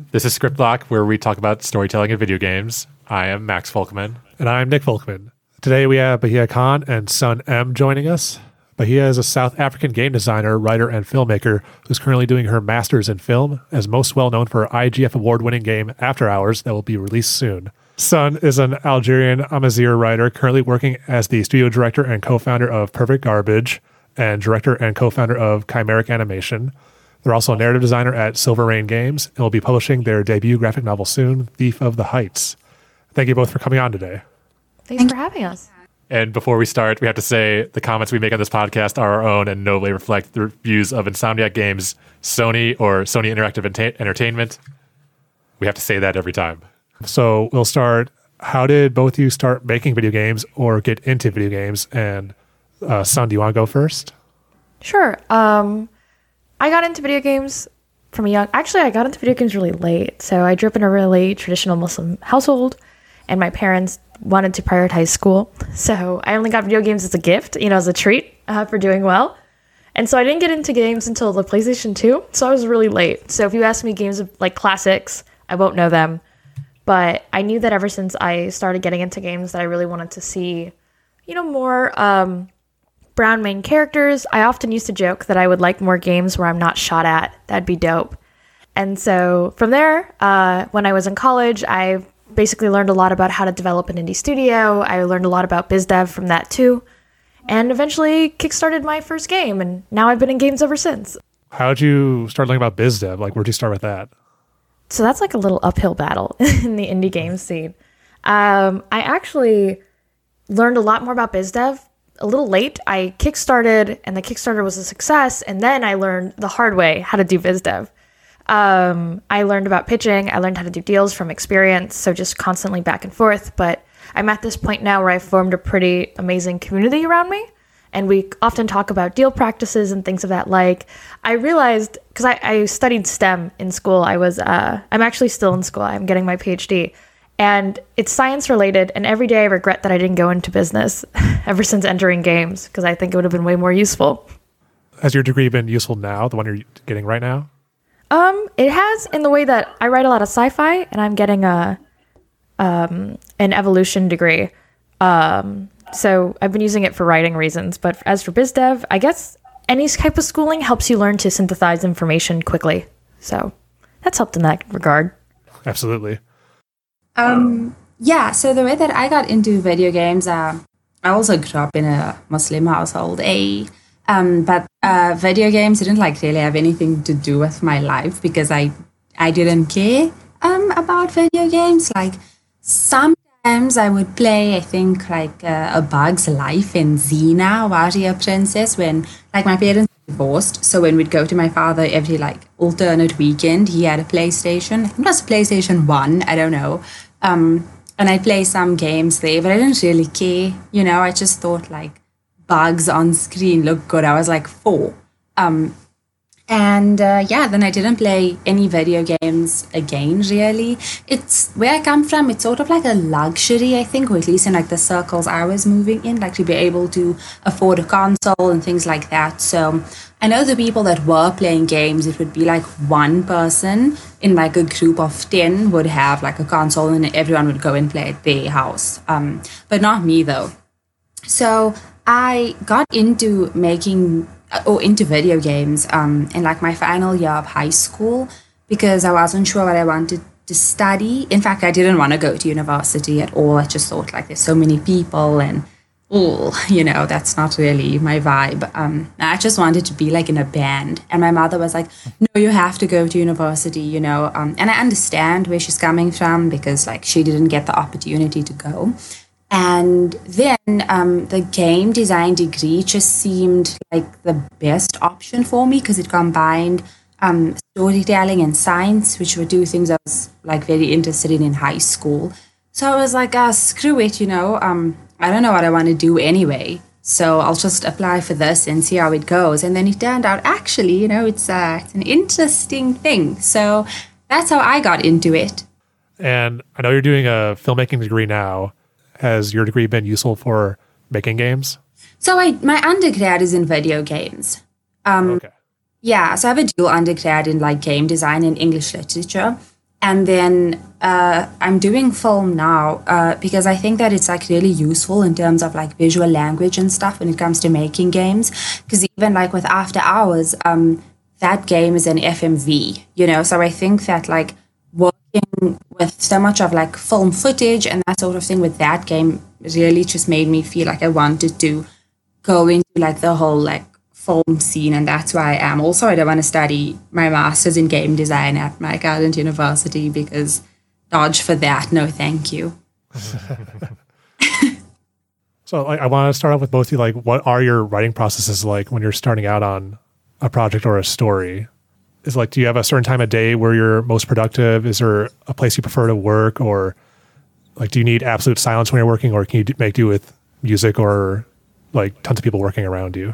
This is Script Block, where we talk about storytelling in video games. I am Max Folkman. And I'm Nick Folkman. Today we have Bahia Khan and Sun M joining us. Bahia is a South African game designer, writer, and filmmaker who's currently doing her master's in film, as most well known for her IGF award-winning game After Hours that will be released soon. Sun is an Algerian Amazigh writer currently working as the studio director and co-founder of Perfect Garbage and director and co-founder of Chimeric Animation. They're also a narrative designer at Silver Rain Games and will be publishing their debut graphic novel soon, Thief of the Heights. Thank you both for coming on today. Thanks for having us. And before we start, we have to say the comments we make on this podcast are our own and no way reflect the views of Insomniac Games, Sony, or Sony Interactive Entertainment. We have to say that every time. So we'll start. How did both of you start making video games or get into video games? And Sun, do you want to go first? Sure. I got into video games from a young... Actually, I got into video games really late. So I grew up in a really traditional Muslim household, and my parents wanted to prioritize school. So I only got video games as a gift, as a treat for doing well. And so I didn't get into games until the PlayStation 2. So I was really late. So if you ask me games like classics, I won't know them. But I knew that ever since I started getting into games that I really wanted to see, more brown main characters. I often used to joke that I would like more games where I'm not shot at. That'd be dope. And so from there, when I was in college, I basically learned a lot about how to develop an indie studio. I learned a lot about biz dev from that too. And eventually kickstarted my first game. And now I've been in games ever since. How'd you start learning about biz dev? Where'd you start with that? So that's like a little uphill battle in the indie game scene. I actually learned a lot more about biz dev a little late. I kickstarted and the Kickstarter was a success. And then I learned the hard way how to do biz dev. I learned about pitching. I learned how to do deals from experience. So just constantly back and forth. But I'm at this point now where I've formed a pretty amazing community around me. And we often talk about deal practices and things of that like. I realized, because I studied STEM in school. I'm actually still in school. I'm getting my PhD. And it's science related. And every day I regret that I didn't go into business ever since entering games, because I think it would have been way more useful. Has your degree been useful now, the one you're getting right now? It has, in the way that I write a lot of sci-fi and I'm getting an evolution degree. So I've been using it for writing reasons, but as for biz dev, I guess any type of schooling helps you learn to synthesize information quickly. So that's helped in that regard. Absolutely. So the way that I got into video games, I also grew up in a Muslim household, but video games didn't really have anything to do with my life because I didn't care about video games. Sometimes I would play, I think, A Bug's Life in Xena, Warrior Princess, when, my parents were divorced. So when we'd go to my father every, alternate weekend, he had a PlayStation. I think it was a PlayStation 1, I don't know. And I'd play some games there, but I didn't really care. I just thought, bugs on screen look good. I was 4. Then I didn't play any video games again, really. It's where I come from, it's sort of like a luxury, I think, or at least in the circles I was moving in, to be able to afford a console and things like that. So I know the people that were playing games, it would be one person in a group of 10 would have a console and everyone would go and play at their house. But not me though. So I got into into video games in my final year of high school because I wasn't sure what I wanted to study. In fact, I didn't want to go to university at all. I just thought there's so many people and that's not really my vibe. I just wanted to be in a band. And my mother was no, you have to go to university, and I understand where she's coming from because she didn't get the opportunity to go. And then the game design degree just seemed like the best option for me because it combined storytelling and science, which were two things I was very interested in high school. So I was screw it, I don't know what I want to do anyway. So I'll just apply for this and see how it goes. And then it turned out actually, it's an interesting thing. So that's how I got into it. And I know you're doing a filmmaking degree now. Has your degree been useful for making games? So my undergrad is in video games. Okay. Yeah, so I have a dual undergrad in game design and English literature. And then I'm doing film now because I think that it's like really useful in terms of like visual language and stuff when it comes to making games. Because even like with After Hours, that game is an FMV, you know? So I think that like working with so much of like film footage and that sort of thing with that game really just made me feel like I wanted to go into like the whole like film scene, and that's why I am. Also, I don't want to study my master's in game design at my current university because dodge for that. No, thank you. So I want to start off with both of you. Like, what are your writing processes like when you're starting out on a project or a story? Is like, do you have a certain time of day where you're most productive? Is there a place you prefer to work, or like, do you need absolute silence when you're working, or can you make do with music or like tons of people working around you?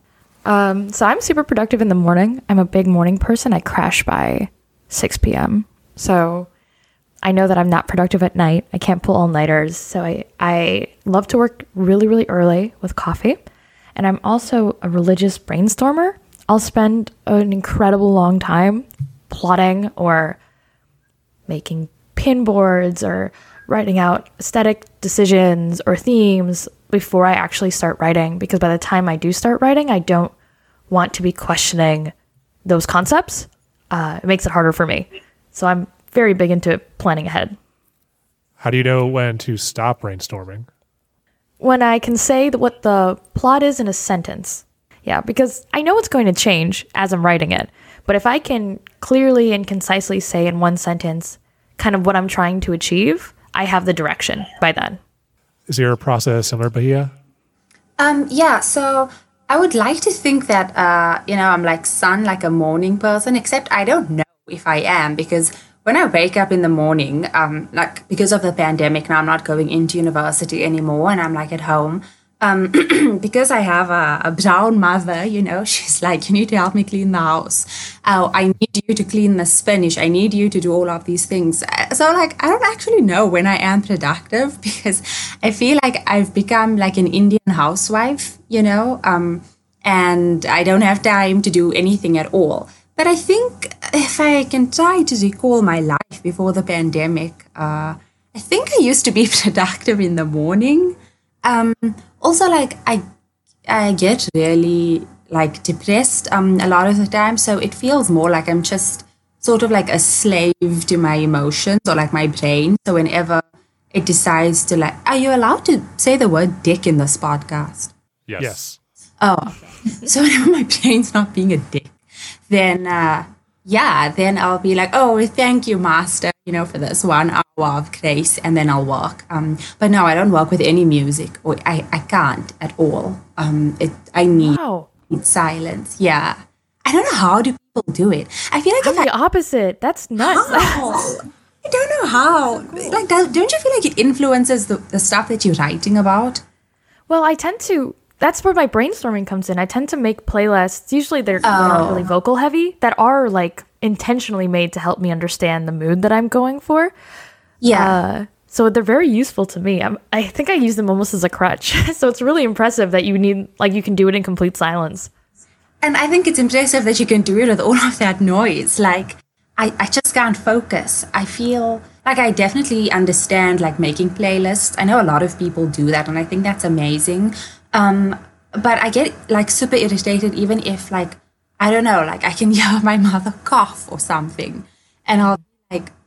So I'm super productive in the morning. I'm a big morning person. I crash by 6 p.m. So I know that I'm not productive at night. I can't pull all-nighters. So I love to work really, really early with coffee. And I'm also a religious brainstormer. I'll spend an incredible long time plotting or making pin boards or writing out aesthetic decisions or themes before I actually start writing, because by the time I do start writing, I don't want to be questioning those concepts. It makes it harder for me. So I'm very big into planning ahead. How do you know when to stop brainstorming? When I can say what the plot is in a sentence. Yeah, because I know it's going to change as I'm writing it. But if I can clearly and concisely say in one sentence kind of what I'm trying to achieve, I have the direction by then. Is your process similar, Bahia? Yeah, so I would like to think that, I'm like a morning person, except I don't know if I am, because when I wake up in the morning, because of the pandemic, now I'm not going into university anymore and I'm like at home. Because I have a brown mother, she's like, you need to help me clean the house. I need you to clean the spinach. I need you to do all of these things. So like, I don't actually know when I am productive, because I feel like I've become like an Indian housewife, and I don't have time to do anything at all. But I think if I can try to recall my life before the pandemic, I think I used to be productive in the morning. Also, like, I get really, like, depressed a lot of the time. So it feels more like I'm just sort of like a slave to my emotions or, like, my brain. So whenever it decides to, like... Are you allowed to say the word dick in this podcast? Yes. Oh, okay. So whenever my brain's not being a dick, then, then I'll be like, oh, thank you, master, for this 1 hour of grace, and then I'll work. But no, I don't work with any music, or I can't at all. I need silence. Yeah. I don't know how do people do it. I feel like I'm the opposite. That's nuts. I don't know how. Like, don't you feel like it influences the stuff that you're writing about? Well, I tend to... That's where my brainstorming comes in. I tend to make playlists. Usually they're not really vocal heavy, that are like intentionally made to help me understand the mood that I'm going for. Yeah. So they're very useful to me. I think I use them almost as a crutch. So it's really impressive that you can do it in complete silence. And I think it's impressive that you can do it with all of that noise. Like, I just can't focus. I feel like I definitely understand like making playlists. I know a lot of people do that, and I think that's amazing. But I get like super irritated even if like, I don't know, like I can hear my mother cough or something, and I'll be like,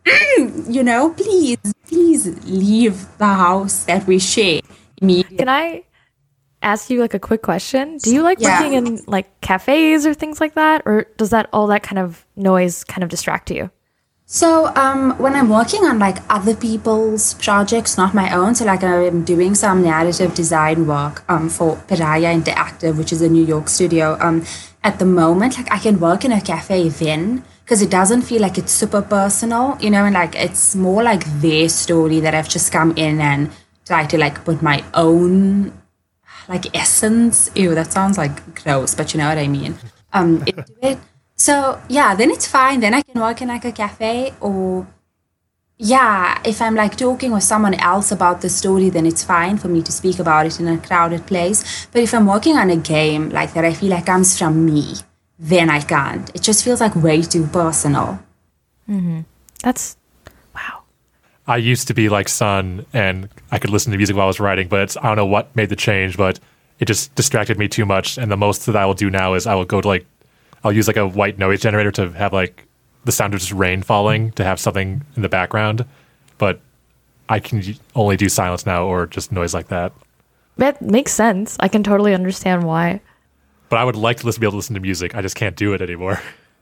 please leave the house that we share immediately. Can I ask you like a quick question? Do you like working in like cafes or things like that? Or does all that kind of noise kind of distract you? So when I'm working on like other people's projects, not my own, so like I'm doing some narrative design work for Pariah Interactive, which is a New York studio. At the moment, like I can work in a cafe then, because it doesn't feel like it's super personal, and like it's more like their story that I've just come in and try to like put my own like essence. Ew, that sounds like gross, but you know what I mean. Into it. So, yeah, then it's fine. Then I can work in like a cafe, or, if I'm like talking with someone else about the story, then it's fine for me to speak about it in a crowded place. But if I'm working on a game like that I feel like comes from me, then I can't. It just feels like way too personal. Mm-hmm. That's I used to be like Sun, and I could listen to music while I was writing, but I don't know what made the change, but it just distracted me too much. And the most that I will do now is I will go to I'll use like a white noise generator to have like the sound of just rain falling to have something in the background. But I can only do silence now or just noise like that. That makes sense. I can totally understand why. But I would like to be able to listen to music. I just can't do it anymore.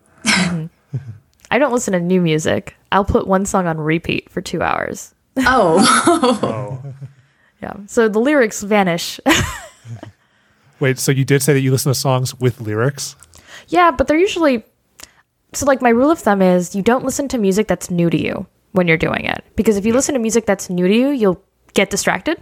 I don't listen to new music. I'll put one song on repeat for 2 hours. Oh. Yeah. So the lyrics vanish. Wait, so you did say that you listen to songs with lyrics? Yeah, but they're usually... So like my rule of thumb is you don't listen to music that's new to you when you're doing it. Because if you listen to music that's new to you, you'll get distracted.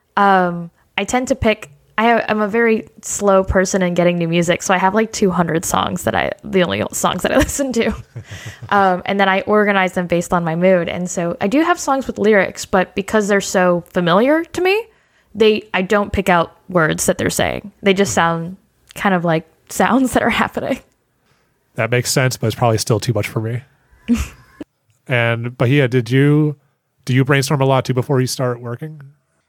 I tend to pick... I'm a very slow person in getting new music, so I have like 200 songs the only songs that I listen to. And then I organize them based on my mood. And so I do have songs with lyrics, but because they're so familiar to me, I don't pick out words that they're saying. They just sound kind of like sounds that are happening. That makes sense, but it's probably still too much for me. And Bahia, do you brainstorm a lot too before you start working?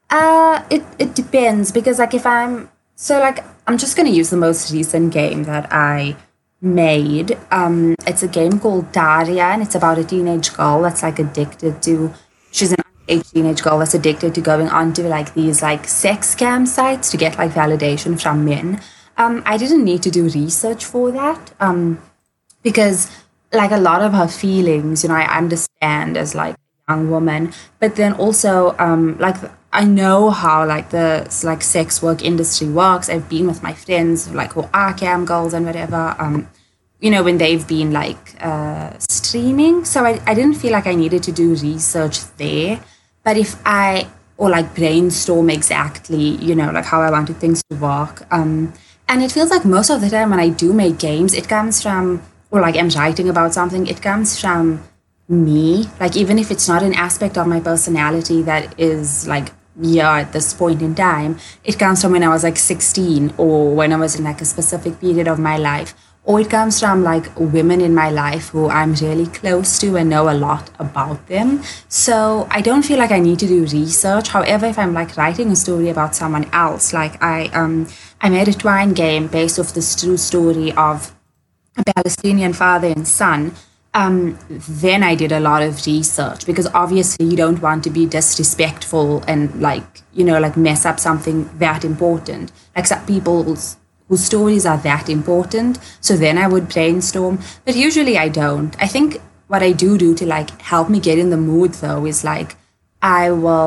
It depends, because like if I'm just gonna use the most recent game that I made. It's a game called Daria, and it's about a teenage girl that's like she's an underage teenage girl that's addicted to going onto like these like sex scam sites to get like validation from men. I didn't need to do research for that, because like a lot of her feelings, I understand as like a young woman, but then also I know how like the like sex work industry works. I've been with my friends like who are cam girls and whatever, when they've been like streaming. So I didn't feel like I needed to do research there. But if or like brainstorm exactly, like how I wanted things to work. And it feels like most of the time when I do make games, it comes from, or like I'm writing about something, it comes from me. Like even if it's not an aspect of my personality that is like, at this point in time, it comes from when I was like 16, or when I was in like a specific period of my life, or it comes from like women in my life who I'm really close to and know a lot about them. So I don't feel like I need to do research. However, if I'm like writing a story about someone else, like I made a Twine game based off this true story of a Palestinian father and son. Then I did a lot of research, because obviously you don't want to be disrespectful and like mess up something that important. Like some people whose stories are that important. So then I would brainstorm, but usually I don't. I think what I do to like help me get in the mood though is like I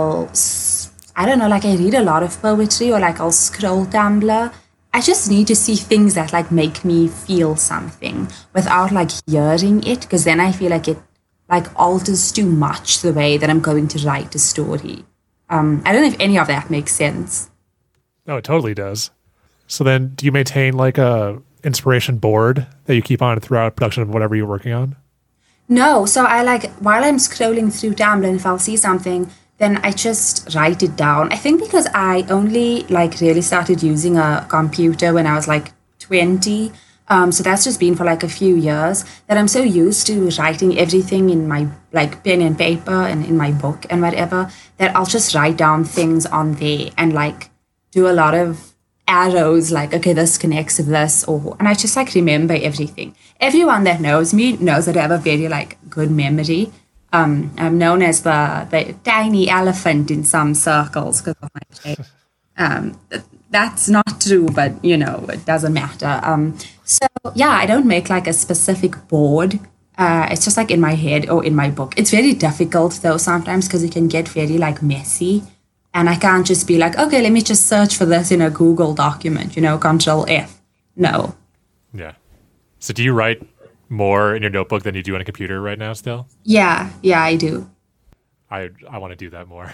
read a lot of poetry, or like I'll scroll Tumblr. I just need to see things that like make me feel something without like hearing it, because then I feel like it like alters too much the way that I'm going to write a story. I don't know if any of that makes sense. No, it totally does. So then do you maintain like a inspiration board that you keep on throughout production of whatever you're working on? No, so I like, while I'm scrolling through Tumblr, and if I'll see something, then I just write it down. I think because I only like really started using a computer when I was like 20. So that's just been for like a few years, that I'm so used to writing everything in my like pen and paper and in my book and whatever, that I'll just write down things on there and like do a lot of arrows, like, okay, this connects to this, and I just like remember everything. Everyone that knows me knows that I have a very like good memory. I'm known as the tiny elephant in some circles because of my shape. That's not true, but it doesn't matter. So yeah, I don't make like a specific board. It's just like in my head or in my book. It's very difficult though sometimes, because it can get very like messy, and I can't just be like, okay, let me just search for this in a Google document, Control F. No. Yeah. So do you write more in your notebook than you do on a computer right now still? Yeah, I do. I want to do that more.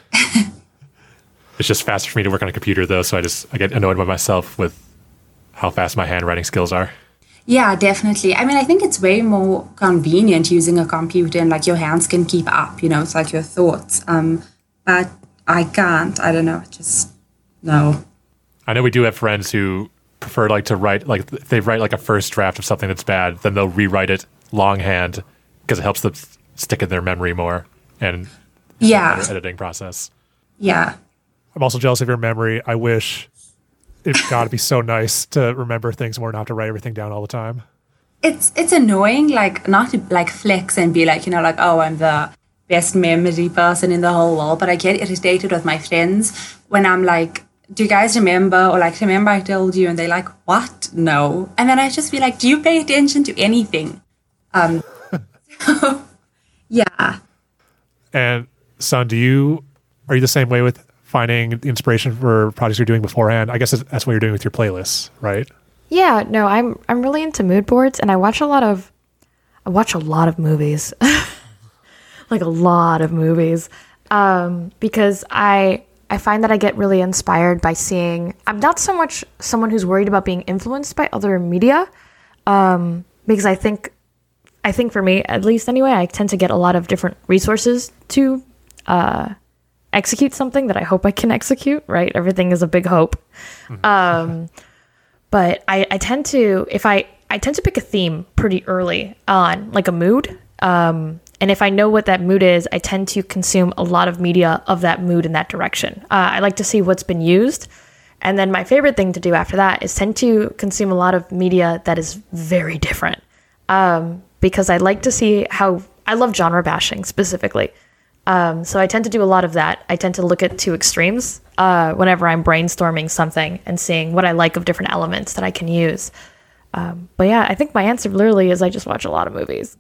It's just faster for me to work on a computer though, so I get annoyed by myself with how fast my handwriting skills are. Yeah, definitely. I mean, I think it's way more convenient using a computer, and like your hands can keep up, it's like your thoughts. But I can't. I don't know. No. I know we do have friends who prefer like to write, like if they write like a first draft of something that's bad, then they'll rewrite it longhand because it helps them stick in their memory more. And Yeah. editing process. Yeah. I'm also jealous of your memory. I wish it's got to be so nice to remember things more and not have to write everything down all the time. It's annoying, like, not to like flex and be like, like, oh, I'm the best memory person in the whole world, but I get irritated with my friends when I'm like, do you guys remember? Or like, remember I told you? And they're like, what? No. And then I just be like, do you pay attention to anything? Yeah. And Sun, are you the same way with finding inspiration for projects you're doing beforehand? I guess that's what you're doing with your playlists, right? Yeah, no, I'm really into mood boards, and I watch a lot of movies, like a lot of movies, because I find that I get really inspired by seeing. I'm not so much someone who's worried about being influenced by other media, because I think for me, at least anyway, I tend to get a lot of different resources to execute something that I hope I can execute. Right, everything is a big hope. But I tend to, I tend to pick a theme pretty early on, like a mood. And if I know what that mood is, I tend to consume a lot of media of that mood in that direction. I like to see what's been used. And then my favorite thing to do after that is tend to consume a lot of media that is very different. Because I like to see how, I love genre bashing specifically. So I tend to do a lot of that. I tend to look at two extremes whenever I'm brainstorming something and seeing what I like of different elements that I can use. But yeah, I think my answer literally is I just watch a lot of movies.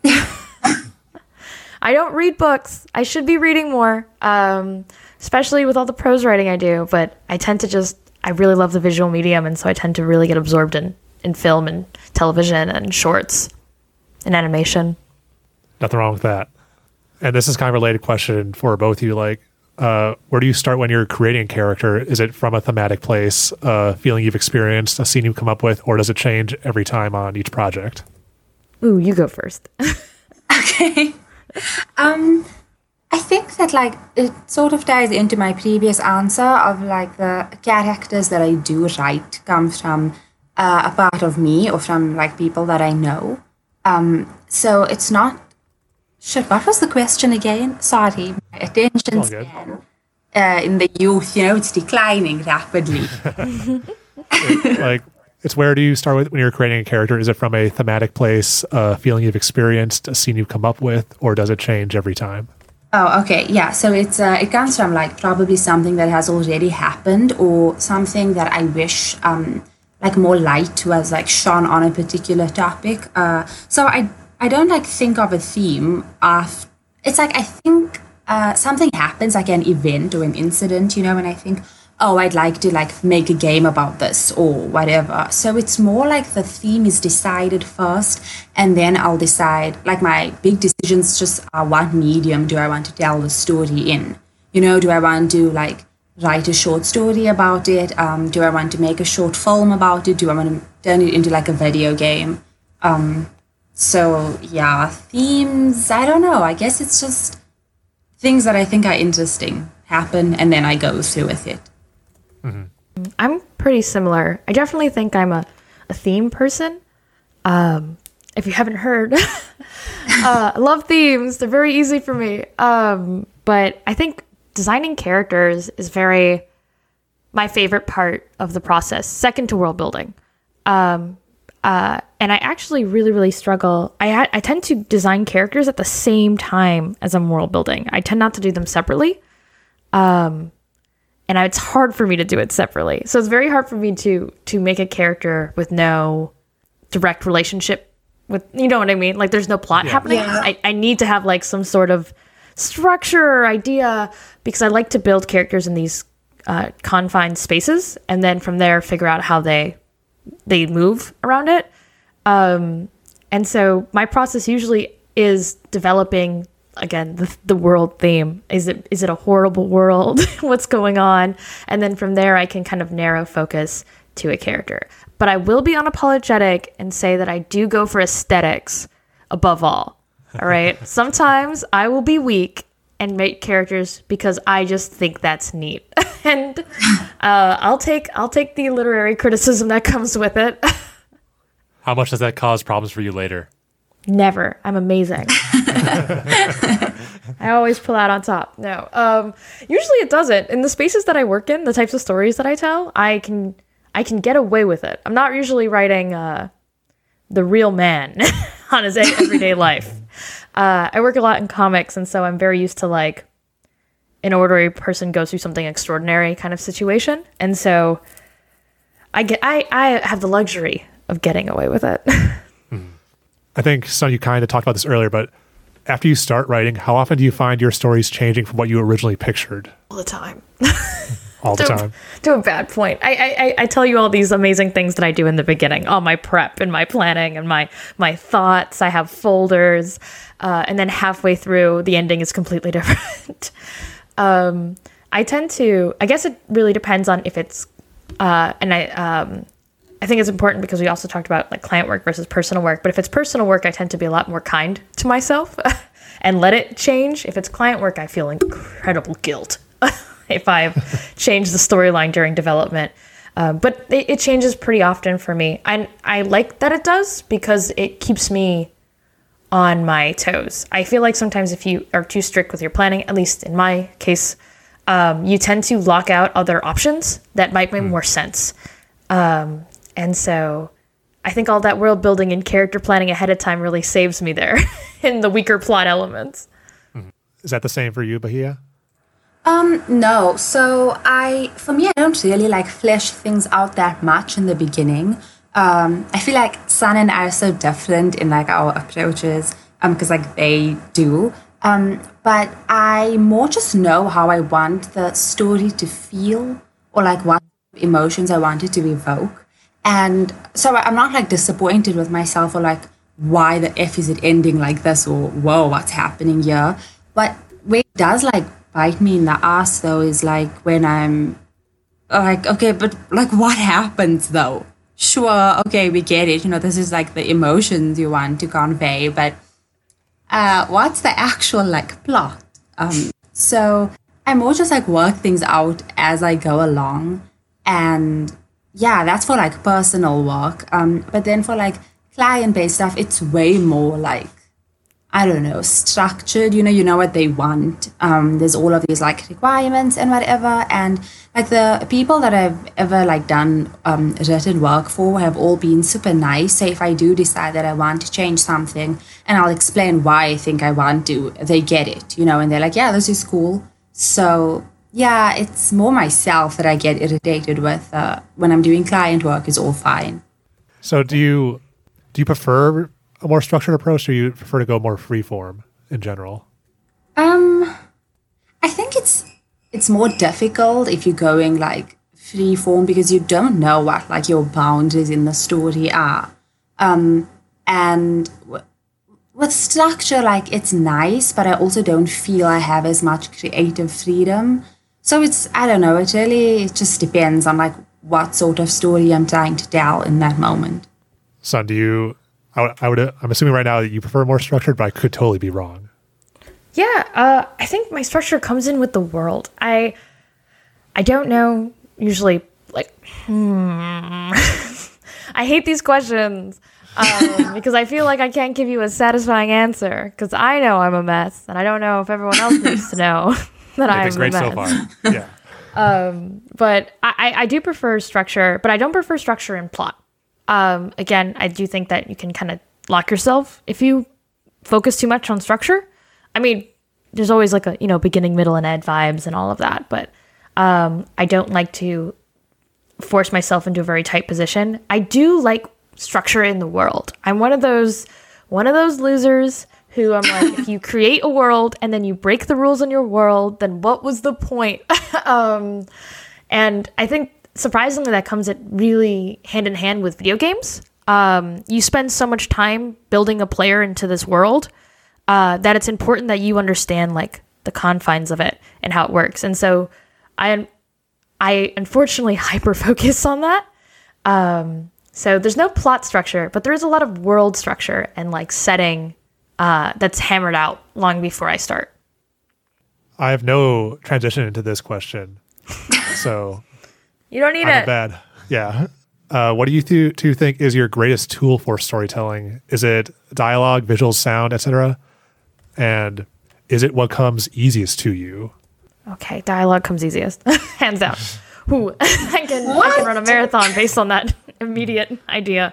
I don't read books. I should be reading more, especially with all the prose writing I do. But I tend to I really love the visual medium. And so I tend to really get absorbed in film and television and shorts and animation. Nothing wrong with that. And this is kind of a related question for both of you. Like, where do you start when you're creating a character? Is it from a thematic place, a feeling you've experienced, a scene you've come up with, or does it change every time on each project? Ooh, you go first. Okay. I think that like it sort of ties into my previous answer of like the characters that I do write come from a part of me or from like people that I know. So it's not. Shit, what was the question again? Sorry, my attention span in the youth, it's declining rapidly. It's where do you start with when you're creating a character? Is it from a thematic place, a feeling you've experienced, a scene you've come up with, or does it change every time? Oh, okay, yeah. So it comes from like probably something that has already happened or something that I wish like more light was like shone on a particular topic. So I don't like think of a theme of, it's like I think something happens like an event or an incident, and I think, oh, I'd like to like make a game about this or whatever. So it's more like the theme is decided first and then I'll decide, like my big decisions just are what medium do I want to tell the story in? Do I want to like write a short story about it? Do I want to make a short film about it? Do I want to turn it into like a video game? So yeah, themes, I don't know. I guess it's just things that I think are interesting happen and then I go through with it. Mm-hmm. I'm pretty similar. I definitely think I'm a theme person. If you haven't heard, I love themes. They're very easy for me. But I think designing characters is my favorite part of the process, second to world building. And I actually really, really struggle. I tend to design characters at the same time as I'm world building. I tend not to do them separately. And it's hard for me to do it separately. So it's very hard for me to make a character with no direct relationship with, you know what I mean? Like there's no plot happening. Yeah. I need to have like some sort of structure or idea because I like to build characters in these confined spaces and then from there figure out how they move around it. And so my process usually is developing, again, the world theme. Is it a horrible world? What's going on? And then from there, I can kind of narrow focus to a character. But I will be unapologetic and say that I do go for aesthetics above all. All right. Sometimes I will be weak and make characters because I just think that's neat. And I'll take the literary criticism that comes with it. How much does that cause problems for you later? Never. I'm amazing. I always pull out on top. No, usually it doesn't. In the spaces that I work in, the types of stories that I tell, I can get away with it. I'm not usually writing the real man on his everyday life. I work a lot in comics, and so I'm very used to like an ordinary person goes through something extraordinary kind of situation, and so I have the luxury of getting away with it. I think, Son, you kind of talked about this earlier, but after you start writing, how often do you find your stories changing from what you originally pictured? All the time. All the time. To a bad point. I tell you all these amazing things that I do in the beginning, all my prep and my planning and my thoughts. I have folders, and then halfway through, the ending is completely different. I guess it really depends on if it's, I think it's important because we also talked about like client work versus personal work. But if it's personal work, I tend to be a lot more kind to myself and let it change. If it's client work, I feel incredible guilt if I've changed the storyline during development. But it changes pretty often for me. I like that it does because it keeps me on my toes. I feel like sometimes if you are too strict with your planning, at least in my case, you tend to lock out other options that might make more sense. And so I think all that world building and character planning ahead of time really saves me there in the weaker plot elements. Is that the same for you, Bahia? No. So for me, I don't really like flesh things out that much in the beginning. I feel like Sun and I are so different in like our approaches, because like they do. But I more just know how I want the story to feel or like what emotions I want it to evoke. And so I'm not like disappointed with myself or like, why the F is it ending like this, or whoa, what's happening here? But where it does like bite me in the ass though is like when I'm like, okay, but like what happens though? Sure, okay, we get it. You know, this is like the emotions you want to convey, but what's the actual like plot? So I more just like work things out as I go along. And yeah, that's for like personal work. But then for like client-based stuff, it's way more like, I don't know, structured. You know what they want. There's all of these like requirements and whatever. And like the people that I've ever like done written work for have all been super nice. So if I do decide that I want to change something and I'll explain why I think I want to, they get it, and they're like, yeah, this is cool. So yeah, it's more myself that I get irritated with. When I'm doing client work, is all fine. So do you prefer a more structured approach, or you prefer to go more freeform in general? I think it's more difficult if you're going like freeform because you don't know what like your boundaries in the story are. And with structure, like it's nice, but I also don't feel I have as much creative freedom. So I don't know, it just depends on like what sort of story I'm trying to tell in that moment. Son, I'm assuming right now that you prefer more structured, but I could totally be wrong. Yeah, I think my structure comes in with the world. I don't know, usually like, I hate these questions because I feel like I can't give you a satisfying answer because I know I'm a mess and I don't know if everyone else needs to know. That I'm great a mess. so far. Yeah. But I do prefer structure, but I don't prefer structure in plot. Again, I do think that you can kind of lock yourself if you focus too much on structure. I mean, there's always like a, beginning, middle, and end vibes and all of that, but I don't like to force myself into a very tight position. I do like structure in the world. I'm one of those losers who I'm like, if you create a world and then you break the rules in your world, then what was the point? And I think surprisingly that comes really hand in hand with video games. You spend so much time building a player into this world that it's important that you understand like the confines of it and how it works. And so I unfortunately hyper focus on that. So there's no plot structure, but there is a lot of world structure and like setting that's hammered out long before I start. I have no transition into this question, so you don't need it. Bad, yeah. What do you two think is your greatest tool for storytelling? Is it dialogue, visuals, sound, etc.? And is it what comes easiest to you? Okay, dialogue comes easiest, hands down. Ooh, I can run a marathon based on that immediate idea.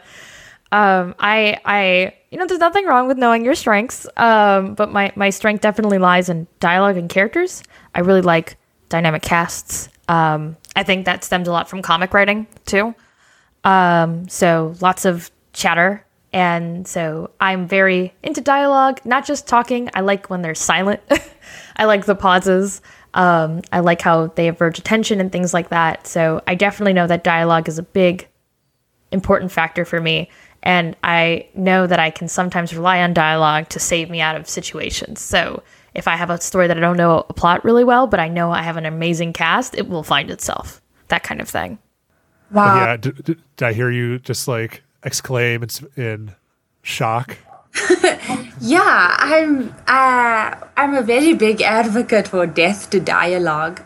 There's nothing wrong with knowing your strengths, but my strength definitely lies in dialogue and characters. I really like dynamic casts. I think that stems a lot from comic writing too. So lots of chatter. And so I'm very into dialogue, not just talking. I like when they're silent. I like the pauses. I like how they average attention and things like that. So I definitely know that dialogue is a big, important factor for me. And I know that I can sometimes rely on dialogue to save me out of situations. So if I have a story that I don't know a plot really well, but I know I have an amazing cast, it will find itself. That kind of thing. Wow. Yeah. Did I hear you just like exclaim in shock? Yeah, I'm a very big advocate for death to dialogue.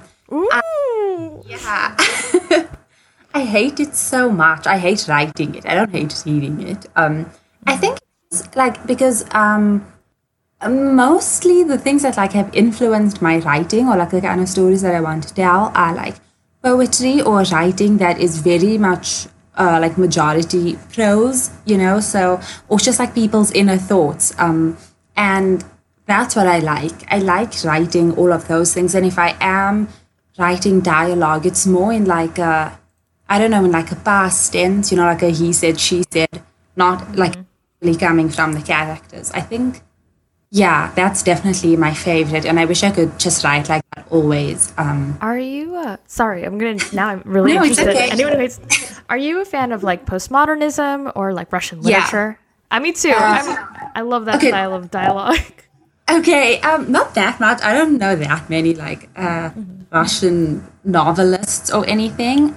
Yeah. I hate it so much. I hate writing it. I don't hate reading it. I think it's like because mostly the things that like have influenced my writing or like the kind of stories that I want to tell are like poetry or writing that is very much like majority prose, so or just like people's inner thoughts. And that's what I like. I like writing all of those things. And if I am writing dialogue, it's more in like in like a past tense, like a he said, she said, not like really coming from the characters. I think, yeah, that's definitely my favorite. And I wish I could just write like that always. Are you, sorry, I'm really interested. Okay. Anyone who hates, are you a fan of like postmodernism or like Russian literature? Yeah. Me too. I love that style of dialogue. Okay, not that much. I don't know that many like Russian novelists or anything.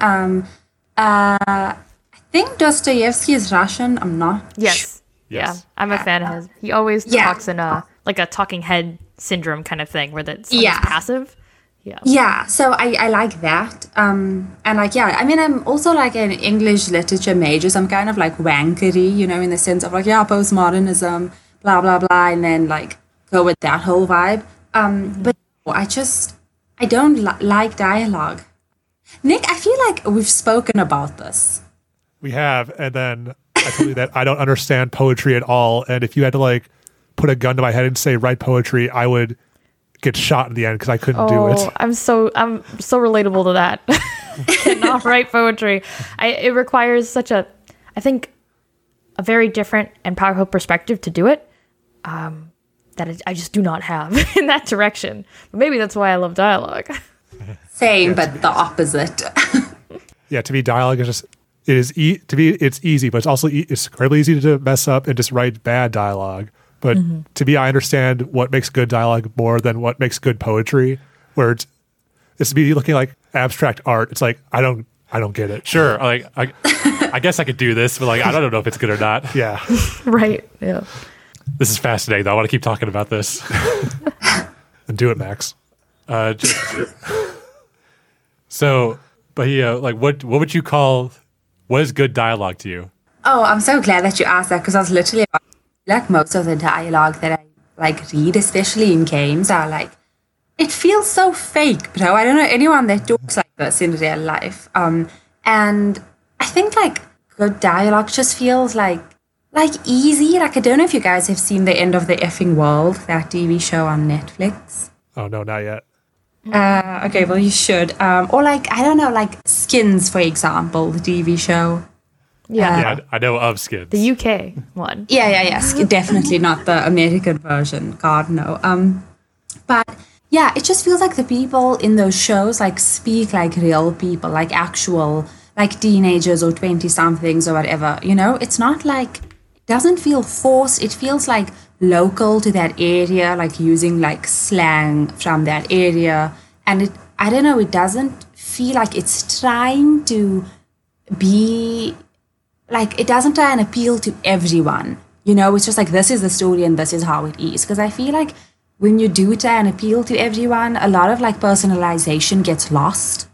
I think Dostoevsky is Russian. I'm not. Yes. Yeah, I'm a fan of his. He always talks in a talking head syndrome kind of thing where that's passive. Yeah. Yeah, so I like that. And like, I mean, I'm also like an English literature major, so I'm kind of like wankery, in the sense of like, postmodernism, blah, blah, blah, and then like go with that whole vibe. But I don't like dialogue. Nick, I feel like we've spoken about this. We have, and then I told you that I don't understand poetry at all, and if you had to like put a gun to my head and say write poetry, I would get shot in the end because I couldn't do it. I'm so relatable to that. I cannot write poetry. It requires such a very different and powerful perspective to do it that I just do not have in that direction. But maybe that's why I love dialogue. Same, but the opposite. Yeah, to me, dialogue is just it's easy, but it's also it's incredibly easy to mess up and just write bad dialogue. But to me, I understand what makes good dialogue more than what makes good poetry. Where it's to be looking like abstract art. It's like I don't get it. Sure, like I guess I could do this, but like I don't know if it's good or not. Yeah, right. Yeah. This is fascinating, though. I want to keep talking about this. And do it, Max. So, but like what would you call what is good dialogue to you? Oh, I'm so glad that you asked that because I was literally like most of the dialogue that I like read, especially in games, are like it feels so fake, bro. I don't know anyone that talks like this in real life. And I think like good dialogue just feels like easy. Like I don't know if you guys have seen The End of the Effing World, that TV show on Netflix. Oh no, not yet. Okay, well you should. Or like I don't know, like Skins, for example, the TV show. Yeah, I know of Skins. The UK one. Yeah. Definitely not the American version. God no. But yeah, it just feels like the people in those shows like speak like real people, like actual like teenagers or 20-somethings or whatever. It's not like it doesn't feel forced. It feels like local to that area, like using like slang from that area. And I don't know, it doesn't feel like it's trying to be like, it doesn't try and appeal to everyone. It's just like, this is the story and this is how it is. Because I feel like when you do try and appeal to everyone, a lot of like personalization gets lost.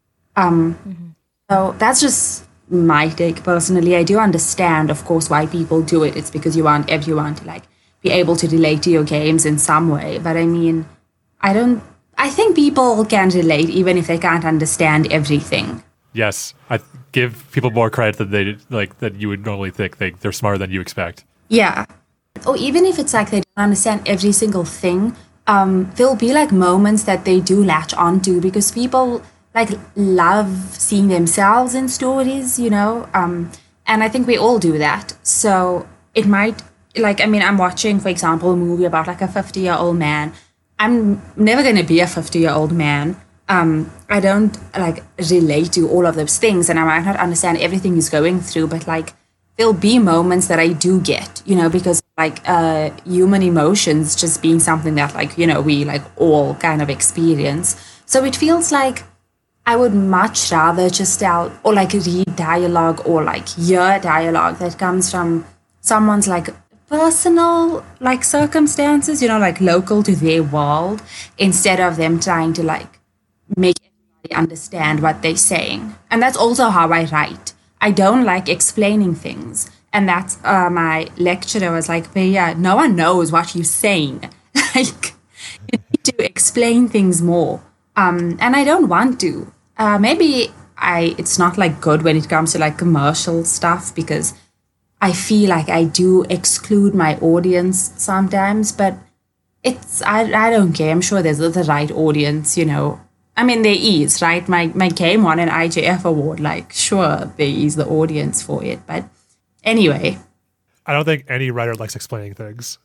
So that's just my take personally. I do understand, of course, why people do it. It's because you want everyone to like be able to relate to your games in some way. But I mean, I think people can relate even if they can't understand everything. Yes, I give people more credit than they like that you would normally think. They're smarter than you expect. Yeah. Or even if it's like they don't understand every single thing, there'll be like moments that they do latch onto because people like love seeing themselves in stories, you know? And I think we all do that. So it might, like, I mean, I'm watching, for example, a movie about like a 50-year-old man. I'm never going to be a 50-year-old man. I don't like relate to all of those things and I might not understand everything he's going through, but like there'll be moments that I do get, you know, because like human emotions just being something that like, you know, we like all kind of experience. So it feels like I would much rather just tell or like read dialogue or like hear dialogue that comes from someone's like personal like circumstances, you know, like local to their world, instead of them trying to like make everybody understand what they're saying. And that's also how I write. I don't like explaining things. And that's my lecturer was like, but yeah, no one knows what you're saying. Like, you need to explain things more. And I don't want to. Maybe it's not like good when it comes to like commercial stuff because I feel like I do exclude my audience sometimes, but I don't care. I'm sure there's the right audience, you know. I mean, there is, right? My game won an IGF award. Like, sure, there is the audience for it. But anyway. I don't think any writer likes explaining things.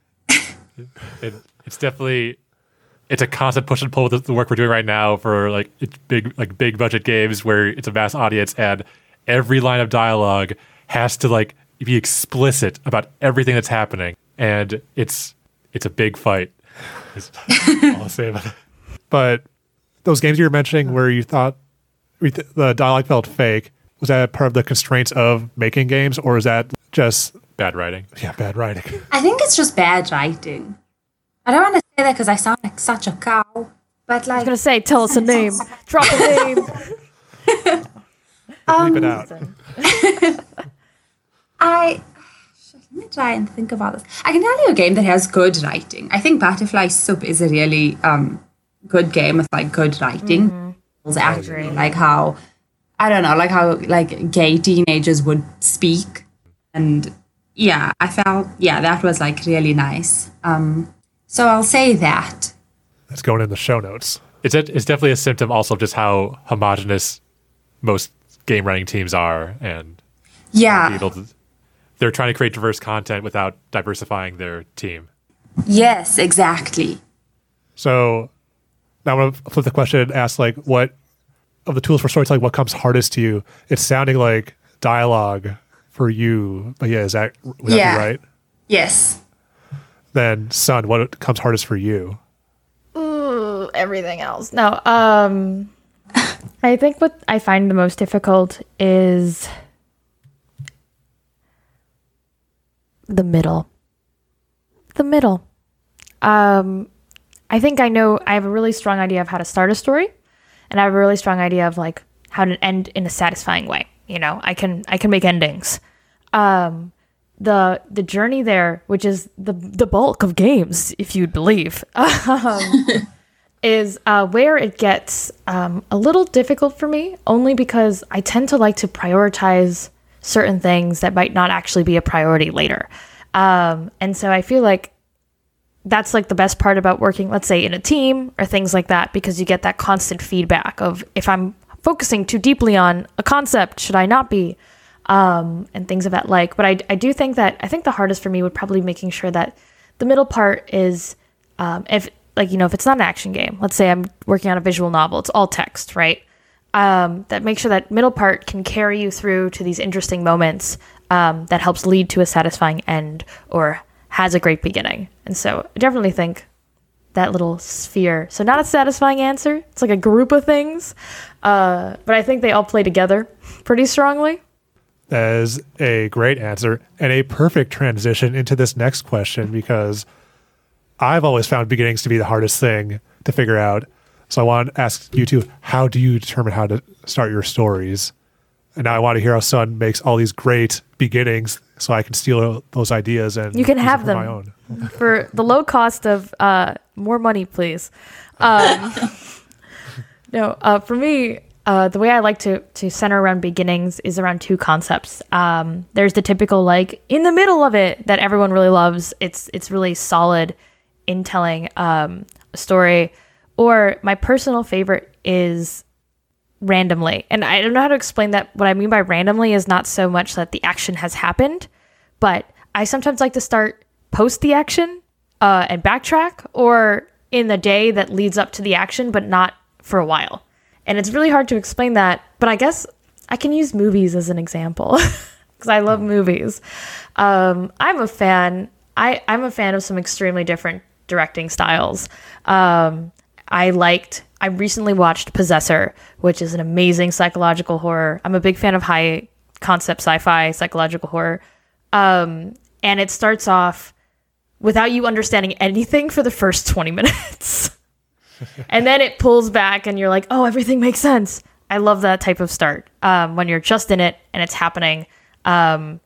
It's definitely, it's a constant push and pull with the work we're doing right now for like it's big budget games where it's a vast audience and every line of dialogue has to like be explicit about everything that's happening. And it's a big fight. That's all I'll say about it. But those games you were mentioning where you thought the dialogue felt fake, was that part of the constraints of making games, or is that just bad writing? Yeah, bad writing. I think it's just bad writing. I don't want to say that because I sound like such a cow, but like I was gonna say, tell us a name. Drop a name. Bleep it out. Let me try and think about this. I can tell you a game that has good writing. I think Butterfly Soup is a really good game with like good writing. Mm-hmm. Actually, like how I don't know, like how like gay teenagers would speak, and yeah, I felt that was like really nice. So I'll say that. That's going in the show notes. It's definitely a symptom also of just how homogenous most game writing teams are, and they're trying to create diverse content without diversifying their team. Yes, exactly. So now I'm going to flip the question and ask, like, what of the tools for storytelling, what comes hardest to you? It's sounding like dialogue for you, but would that be right? Yes. Then, Sun, what comes hardest for you? Ooh, everything else. No, I think what I find the most difficult is the middle. I think I have a really strong idea of how to start a story, and I have a really strong idea of like how to end in a satisfying way. You know, I can make endings. The journey there, which is the bulk of games, if you'd believe, is where it gets a little difficult for me, only because I tend to like to prioritize certain things that might not actually be a priority later. And so I feel like that's like the best part about working, let's say, in a team or things like that, because you get that constant feedback of if I'm focusing too deeply on a concept, should I not be? And things of that like. But I do think that the hardest for me would probably making sure that the middle part is, if it's not an action game, let's say I'm working on a visual novel, it's all text, right? That makes sure that middle part can carry you through to these interesting moments that helps lead to a satisfying end or has a great beginning. And so I definitely think that little sphere. So not a satisfying answer. It's like a group of things. But I think they all play together pretty strongly. That is a great answer and a perfect transition into this next question, because I've always found beginnings to be the hardest thing to figure out. So I want to ask you two, how do you determine how to start your stories? And now I want to hear how Sun makes all these great beginnings so I can steal those ideas and You can use have for them. my own. For the low cost of more money, please. No, for me, the way I like to center around beginnings is around two concepts. There's the typical, like, in the middle of it that everyone really loves. It's really solid in telling a story. Or my personal favorite is randomly. And I don't know how to explain that. What I mean by randomly is not so much that the action has happened, but I sometimes like to start post the action and backtrack, or in the day that leads up to the action, but not for a while. And it's really hard to explain that, but I guess I can use movies as an example because I love movies. I'm a fan. I'm a fan of some extremely different directing styles. I recently watched Possessor, which is an amazing psychological horror. I'm a big fan of high concept sci-fi psychological horror. And it starts off without you understanding anything for the first 20 minutes. And then it pulls back and you're like, oh, everything makes sense. I love that type of start when you're just in it and it's happening. But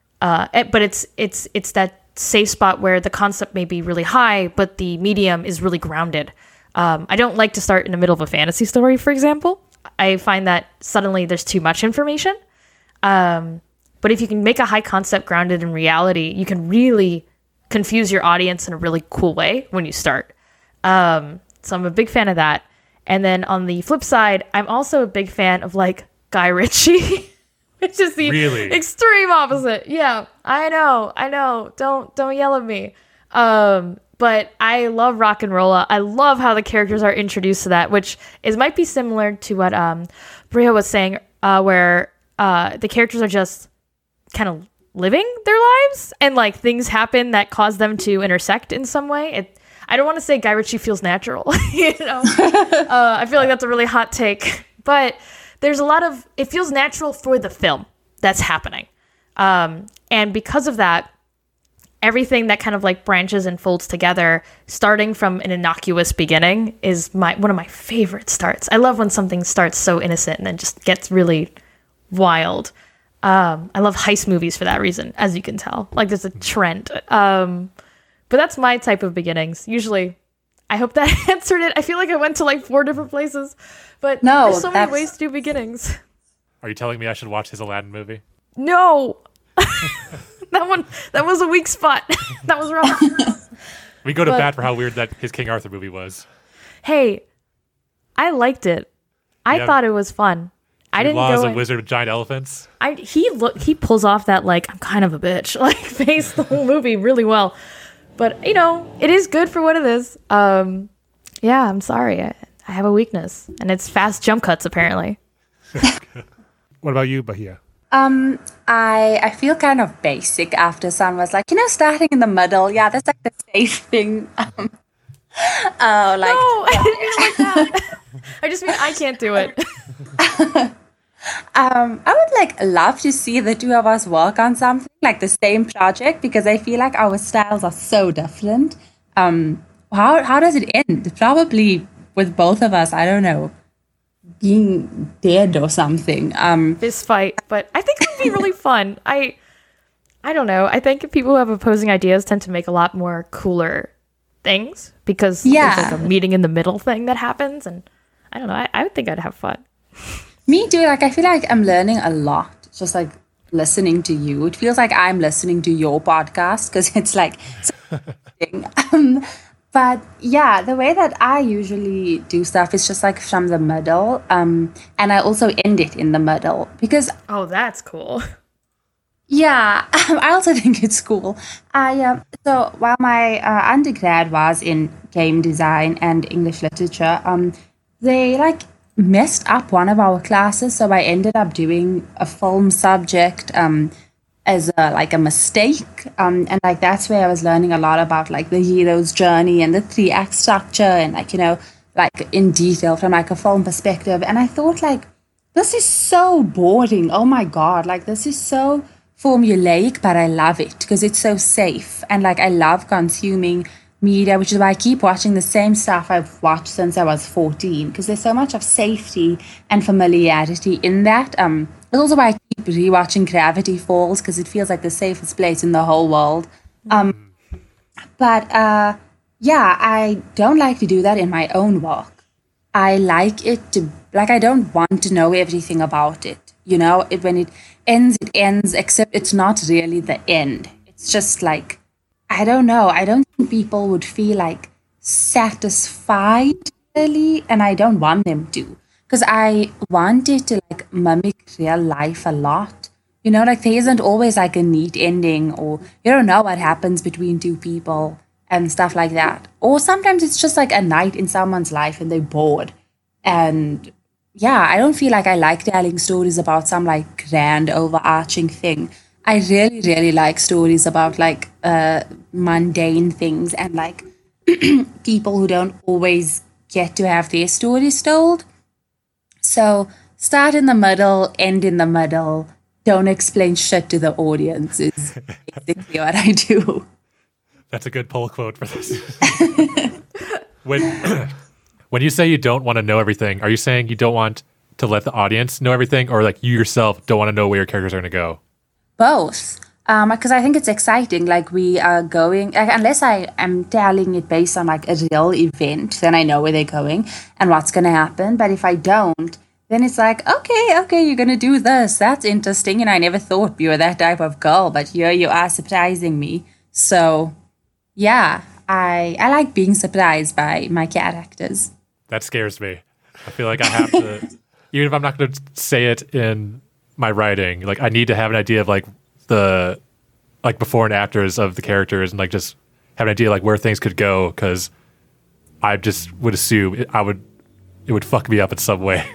it's that safe spot where the concept may be really high, but the medium is really grounded. I don't like to start in the middle of a fantasy story, for example. I find that suddenly there's too much information. But if you can make a high concept grounded in reality, you can really confuse your audience in a really cool way when you start. So I'm a big fan of that. And then on the flip side, I'm also a big fan of like Guy Ritchie, which is the extreme opposite. Yeah, I know. Don't yell at me. But I love rock and roll. I love how the characters are introduced to that, which might be similar to what Bria was saying, where the characters are just kind of living their lives and like things happen that cause them to intersect in some way. I don't want to say Guy Ritchie feels natural, I feel like that's a really hot take, but there's a lot of, it feels natural for the film that's happening. And because of that, everything that kind of like branches and folds together, starting from an innocuous beginning, is one of my favorite starts. I love when something starts so innocent and then just gets really wild. I love heist movies for that reason, as you can tell. Like there's a trend. But that's my type of beginnings. Usually, I hope that answered it. I feel like I went to like 4 different places, but there's so many ways to do beginnings. Are you telling me I should watch his Aladdin movie? No. That was a weak spot. That was wrong. We go to bat for how weird that his King Arthur movie was. Hey, I liked it. I thought it was fun. I didn't go. As a wizard with giant elephants. He pulls off that like I'm kind of a bitch like face the whole movie really well. But it is good for what it is. Yeah, I'm sorry. I have a weakness, and it's fast jump cuts apparently. What about you, Bahia? I feel kind of basic after Sun was like, starting in the middle. Yeah, that's like the safe thing. No, I didn't mean like that. I just mean I can't do it. I would love to see the two of us work on something like the same project, because I feel like our styles are so different. How does it end? Probably with both of us, I don't know, being dead or something. Fist fight, but I think it would be really fun. I don't know. I think people who have opposing ideas tend to make a lot more cooler things because there's like a meeting in the middle thing that happens, and I don't know. I would think I'd have fun. Me too. Like I feel like I'm learning a lot just like listening to you. It feels like I'm listening to your podcast because it's like but yeah, the way that I usually do stuff is just like from the middle, and I also end it in the middle because that's cool. Yeah, I also think it's cool. So while my undergrad was in game design and English literature, they like messed up one of our classes, so I ended up doing a film subject as a mistake, and like that's where I was learning a lot about like the hero's journey and the 3-act structure and like in detail from like a film perspective. And I thought like this is so boring. Oh my god, like this is so formulaic, but I love it because it's so safe, and like I love consuming media, which is why I keep watching the same stuff I've watched since I was 14, because there's so much of safety and familiarity in that. That's also why I keep rewatching Gravity Falls, because it feels like the safest place in the whole world. But yeah, I don't like to do that in my own work. I like it to, like, I don't want to know everything about it. You know, when it ends, except it's not really the end. It's just like, I don't know. I don't think people would feel like satisfied really, and I don't want them to. Because I want it to like mimic real life a lot. You know, like there isn't always like a neat ending, or you don't know what happens between two people and stuff like that. Or sometimes it's just like a night in someone's life and they're bored. And yeah, I don't feel like I like telling stories about some like grand overarching thing. I really, really like stories about like mundane things and like people who don't always get to have their stories told. So start in the middle, end in the middle. Don't explain shit to the audience is basically what I do. That's a good pull quote for this. When you say you don't want to know everything, are you saying you don't want to let the audience know everything, or like you yourself don't want to know where your characters are going to go? Both. Because I think it's exciting. Like we are going, unless I am telling it based on like a real event, then I know where they're going and what's going to happen. But if I don't, then it's like, okay, you're going to do this. That's interesting. And I never thought you were that type of girl, but here you are surprising me. So yeah, I like being surprised by my characters. That scares me. I feel like I have to, even if I'm not going to say it in my writing, like I need to have an idea of like the like before and afters of the characters, and like just have an idea like where things could go, because I just would assume it would fuck me up in some way.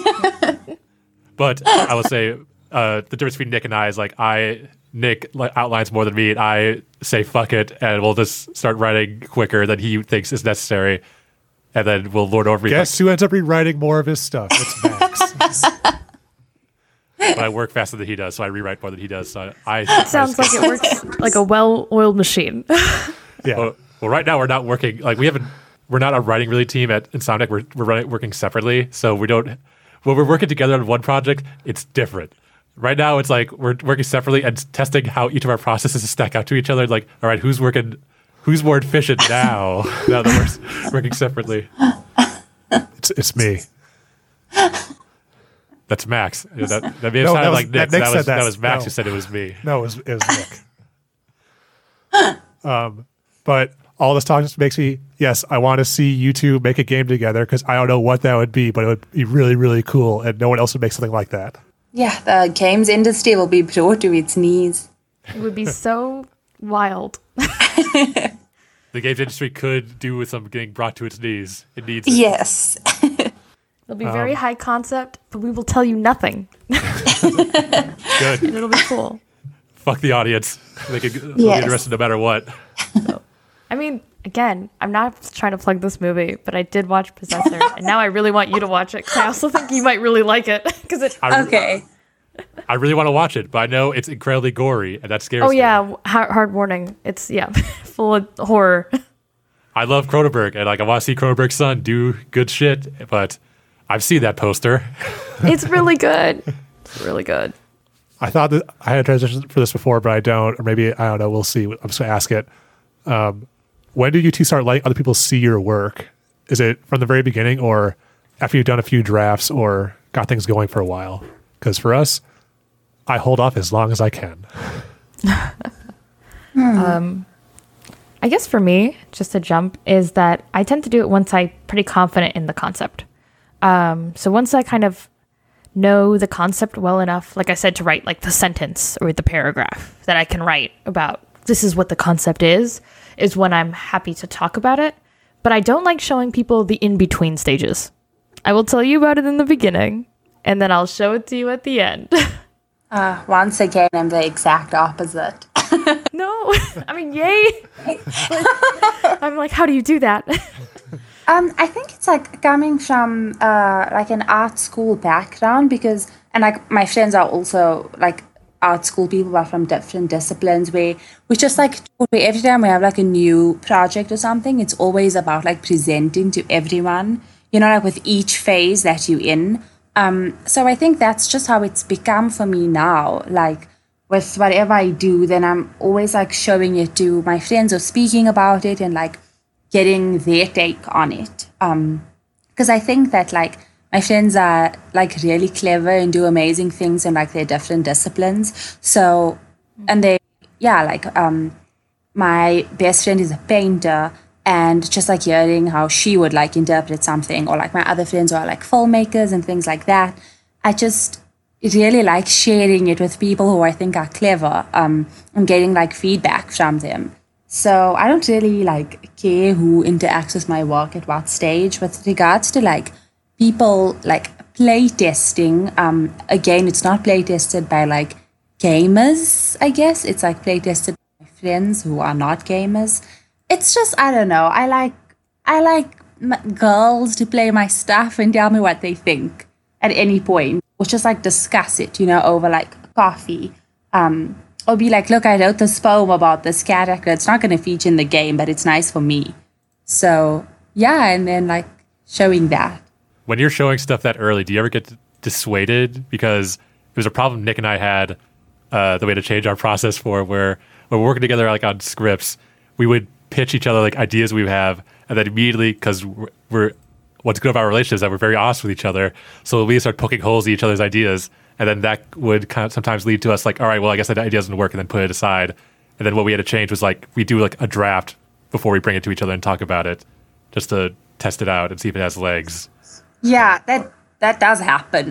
But I will say the difference between Nick and I is like Nick outlines more than me, and I say fuck it, and we'll just start writing quicker than he thinks is necessary, and then we'll lord over. Guess who ends up rewriting more of his stuff? It's Max. But I work faster than he does, so I rewrite more than he does. So It sounds like it works like a well-oiled machine. Yeah. Well, right now we're not working like we're not a writing really team at Insomniac. We're working separately, so we don't. When we're working together on one project, it's different. Right now, it's like we're working separately and testing how each of our processes stack out to each other. Like, all right, who's more efficient now? Now that we're working separately. It's me. That's Max. That may have sounded like Nick. That was Max who said it was me. No, it was Nick. But all this talk just makes me, yes, I want to see you two make a game together, because I don't know what that would be, but it would be really, really cool, and no one else would make something like that. Yeah, the games industry will be brought to its knees. It would be so wild. The games industry could do with some getting brought to its knees. It needs it. Yes. It'll be very high concept, but we will tell you nothing. Good. And it'll be cool. Fuck the audience. They could be Yes. interested no matter what. So, I mean, again, I'm not trying to plug this movie, but I did watch Possessor, and now I really want you to watch it, because I also think you might really like it. Okay. I really want to watch it, but I know it's incredibly gory, and that scares me. Oh yeah, hard warning. It's full of horror. I love Cronenberg, and like I want to see Cronenberg's son do good shit, but I've seen that poster. It's really good. It's really good. I thought that I had a transition for this before, but I don't, or maybe, I don't know, we'll see. I'm just going to ask it. When do you two start letting other people see your work? Is it from the very beginning, or after you've done a few drafts or got things going for a while? Because for us, I hold off as long as I can. I guess for me, just to jump, is that I tend to do it once I'm pretty confident in the concept. So once I kind of know the concept well enough, like I said, to write like the sentence or the paragraph that I can write about this is what the concept is when I'm happy to talk about it. But I don't like showing people the in-between stages. I will tell you about it in the beginning, and then I'll show it to you at the end. Once again, I'm the exact opposite. No, I mean, yay. I'm like, how do you do that? I think it's like coming from like an art school background, because, and like my friends are also like art school people, but from different disciplines, where we just like every time we have like a new project or something, it's always about like presenting to everyone, you know, like with each phase that you're in, So I think that's just how it's become for me now. Like with whatever I do, then I'm always like showing it to my friends or speaking about it and like getting their take on it. Because I think that like my friends are like really clever and do amazing things in like their different disciplines. So, and they, yeah, like my best friend is a painter, and just like hearing how she would like interpret something, or like my other friends who are like filmmakers and things like that, I just really like sharing it with people who I think are clever, and getting like feedback from them. So I don't really like care who interacts with my work at what stage. With regards to like people like play testing, again, it's not play tested by like gamers, I guess. It's like play tested by friends who are not gamers. It's just, I don't know. I like girls to play my stuff and tell me what they think at any point, or just like discuss it, you know, over like coffee. Or be like, look, I wrote this poem about this character. It's not going to feature in the game, but it's nice for me. So yeah, and then like showing that. When you're showing stuff that early, do you ever get dissuaded? Because it was a problem Nick and I had, the way to change our process for where when we're working together like on scripts, we would pitch each other like ideas we have, and then immediately, because we're what's good about our relationships is that we're very honest with each other, so we start poking holes in each other's ideas, and then that would kind of sometimes lead to us like, all right, well, I guess that idea doesn't work, and then put it aside. And then what we had to change was like we do like a draft before we bring it to each other and talk about it, just to test it out and see if it has legs. Yeah, that does happen.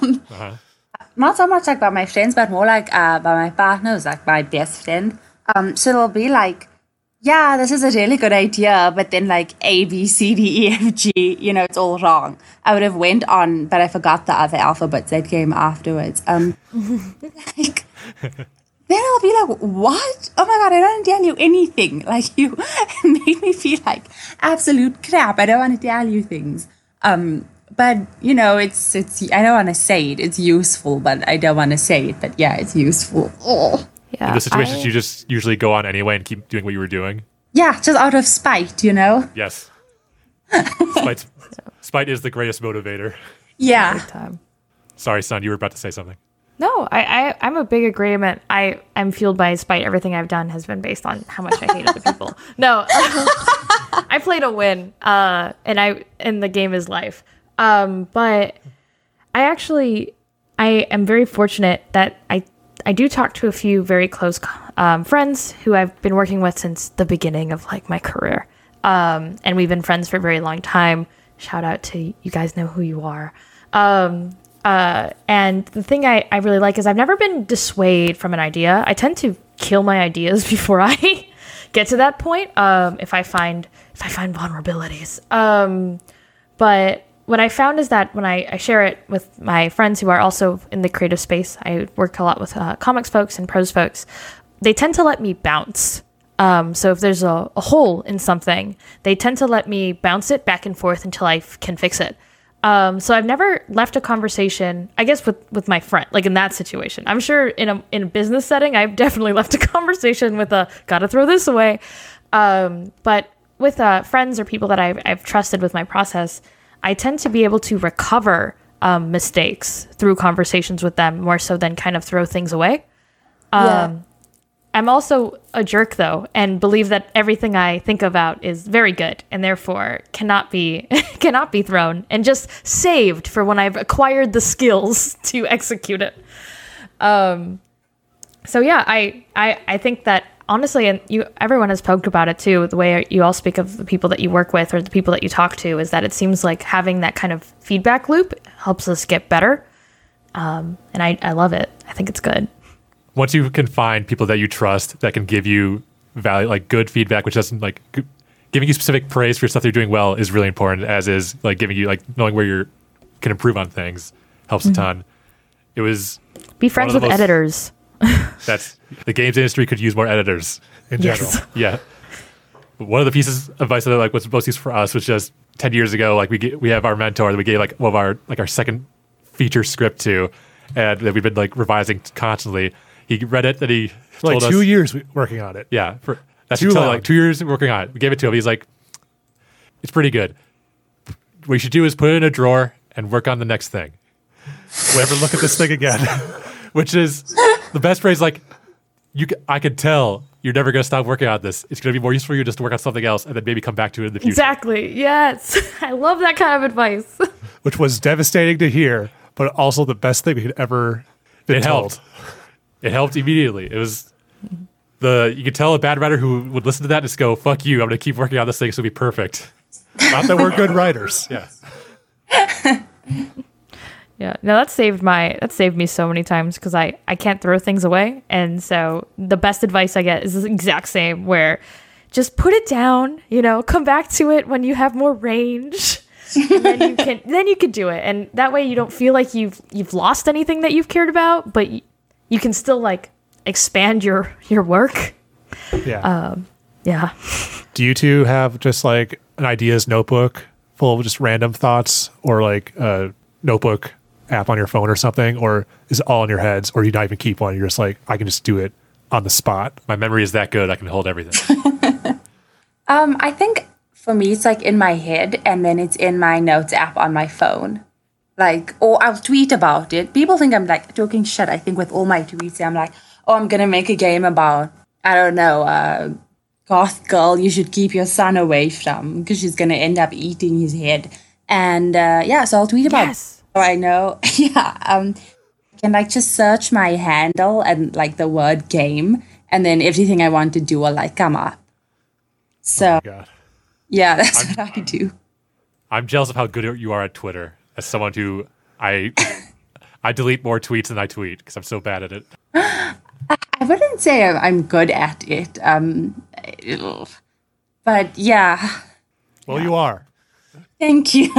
Not so much like by my friends, but more like by my partner, who's like my best friend. So it'll be like, yeah, this is a really good idea, but then like A, B, C, D, E, F, G, you know, it's all wrong. I would have went on, but I forgot the other alphabets that came afterwards. Like, then I'll be like, what? Oh my God, I don't tell you anything. Like, you made me feel like absolute crap. I don't want to tell you things. But, you know, it's I don't want to say it. It's useful, but I don't want to say it. But yeah, it's useful. Oh. Yeah, In the situations you just usually go on anyway and keep doing what you were doing? Yeah, just out of spite, you know? Yes. Spite is the greatest motivator. Yeah. time. Sorry, son, you were about to say something. No, I'm a big agreement. I'm fueled by spite. Everything I've done has been based on how much I hate other people. No, I played a win, and the game is life. But I am very fortunate that I do talk to a few very close friends who I've been working with since the beginning of like my career, and we've been friends for a very long time. Shout out to you guys, know who you are. And the thing I really like is I've never been dissuaded from an idea. I tend to kill my ideas before I get to that point. If I find vulnerabilities. But what I found is that when I share it with my friends who are also in the creative space, I work a lot with comics folks and prose folks, they tend to let me bounce. So if there's a hole in something, they tend to let me bounce it back and forth until I can fix it. So I've never left a conversation, I guess, with my friend, like in that situation. I'm sure in a business setting, I've definitely left a conversation with gotta throw this away. But with friends or people that I've trusted with my process, I tend to be able to recover mistakes through conversations with them more so than kind of throw things away. I'm also a jerk, though, and believe that everything I think about is very good and therefore cannot be thrown and just saved for when I've acquired the skills to execute it. So yeah, I think that honestly, and everyone has poked about it too, the way you all speak of the people that you work with or the people that you talk to, is that it seems like having that kind of feedback loop helps us get better. And I love it. I think it's good. Once you can find people that you trust that can give you value, like good feedback, which doesn't like giving you specific praise for stuff you're doing well is really important, as is like giving you like knowing where you can improve on things helps a ton. It was be friends with editors. That's the games industry could use more editors in general. Yeah. One of the pieces of advice that like was most useful for us was just 10 years ago, like we have our mentor that we gave like one of our second feature script to, and that we've been like revising constantly. He read it, and he told us 2 years working on it. Yeah, that's like 2 years working on it. We gave it to him. He's like, it's pretty good. What you should do is put it in a drawer and work on the next thing. will ever look at this thing again. Which is the best phrase. Like, I could tell you're never going to stop working on this. It's going to be more useful for you just to work on something else and then maybe come back to it in the future. Exactly. Yes. I love that kind of advice. Which was devastating to hear, but also the best thing we could ever been told. Helped. It helped immediately. It was you could tell a bad writer who would listen to that and just go, fuck you, I'm going to keep working on this thing so it'll be perfect. Not that we're good writers. Yeah. Yeah, no, that saved me so many times because I can't throw things away, and so the best advice I get is the exact same, where just put it down, come back to it when you have more range, and then you can do it, and that way you don't feel like you've lost anything that you've cared about, but you can still like expand your work. Yeah. Yeah. Do you two have just like an ideas notebook full of just random thoughts, or like a notebook app on your phone or something, or is it all in your heads, or you not even keep one? You're just like, I can just do it on the spot. My memory is that good. I can hold everything. I think for me, it's like in my head, and then it's in my notes app on my phone. Like, or I'll tweet about it. People think I'm like talking shit. I think with all my tweets, I'm like, oh, I'm going to make a game about, I don't know, goth girl you should keep your son away from because she's going to end up eating his head. And so I'll tweet about it. So I know, I can like just search my handle and like the word game, and then everything I want to do will like come up. So, yeah, that's what I do. I'm jealous of how good you are at Twitter as someone who I delete more tweets than I tweet because I'm so bad at it. I wouldn't say I'm good at it. But yeah. Well, you are. Thank you.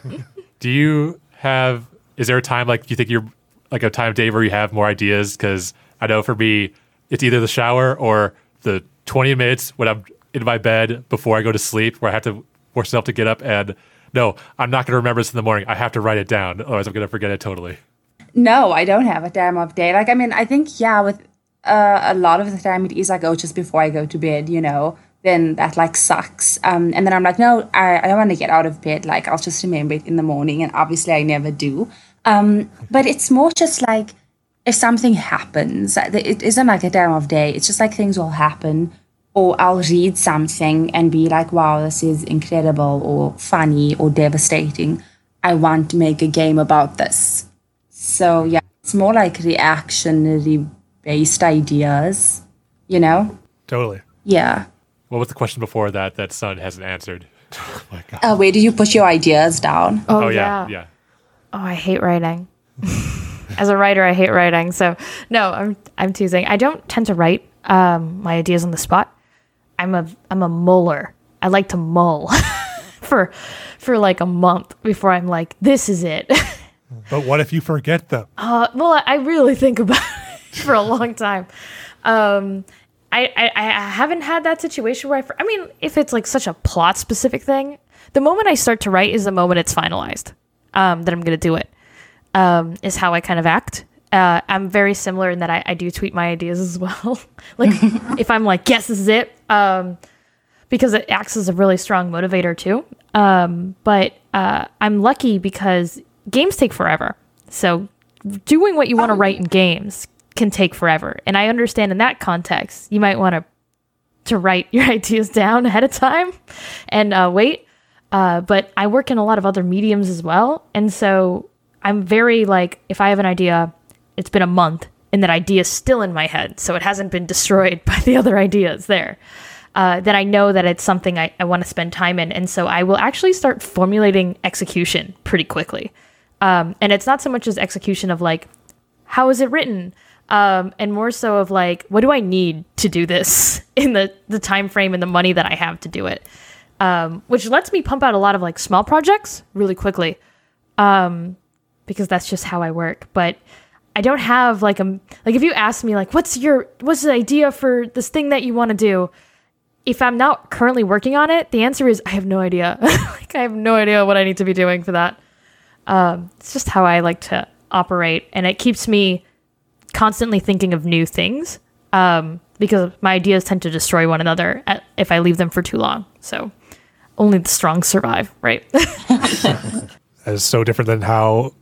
Is there a time like you think you're like a time of day where you have more ideas? Because I know for me, it's either the shower or the 20 minutes when I'm in my bed before I go to sleep, where I have to force myself to get up and no, I'm not going to remember this in the morning. I have to write it down, otherwise I'm going to forget it totally. No, I don't have a time of day. Like, I mean, I think, with a lot of the time it is like, just before I go to bed, then that like sucks. And then I'm like, no, I don't want to get out of bed. Like, I'll just remember it in the morning. And obviously I never do. But it's more just like if something happens, it isn't like a time of day. It's just like things will happen, or I'll read something and be like, wow, this is incredible or funny or devastating. I want to make a game about this. So yeah, it's more like reactionary based ideas, Totally. Yeah. What was the question before that Sun hasn't answered? Oh my God. Where do you put your ideas down? Oh yeah. Oh, I hate writing. As a writer, I hate writing. So no, I'm teasing. I don't tend to write my ideas on the spot. I'm a muller. I like to mull for like a month before I'm like, this is it. But what if you forget them? Well, I really think about it for a long time. I haven't had that situation where I mean, if it's like such a plot specific thing, the moment I start to write is the moment it's finalized, that I'm going to do it, is how I kind of act. I'm very similar in that I do tweet my ideas as well. Like if I'm like, yes, this is it, because it acts as a really strong motivator too. But I'm lucky because games take forever. So doing what you want to write in games can take forever. And I understand in that context, you might want to write your ideas down ahead of time and wait. But I work in a lot of other mediums as well. And so I'm very like, if I have an idea, it's been a month and that idea is still in my head, so it hasn't been destroyed by the other ideas there, then I know that it's something I want to spend time in. And so I will actually start formulating execution pretty quickly. And it's not so much as execution of like, how is it written? And more so of like, what do I need to do this in the time frame and the money that I have to do it? Which lets me pump out a lot of like small projects really quickly, because that's just how I work. But I don't have like if you ask me like, what's the idea for this thing that you want to do? If I'm not currently working on it, the answer is I have no idea. Like I have no idea what I need to be doing for that. It's just how I like to operate, and it keeps me constantly thinking of new things, because my ideas tend to destroy one another if I leave them for too long. So only the strong survive, right? That is so different than how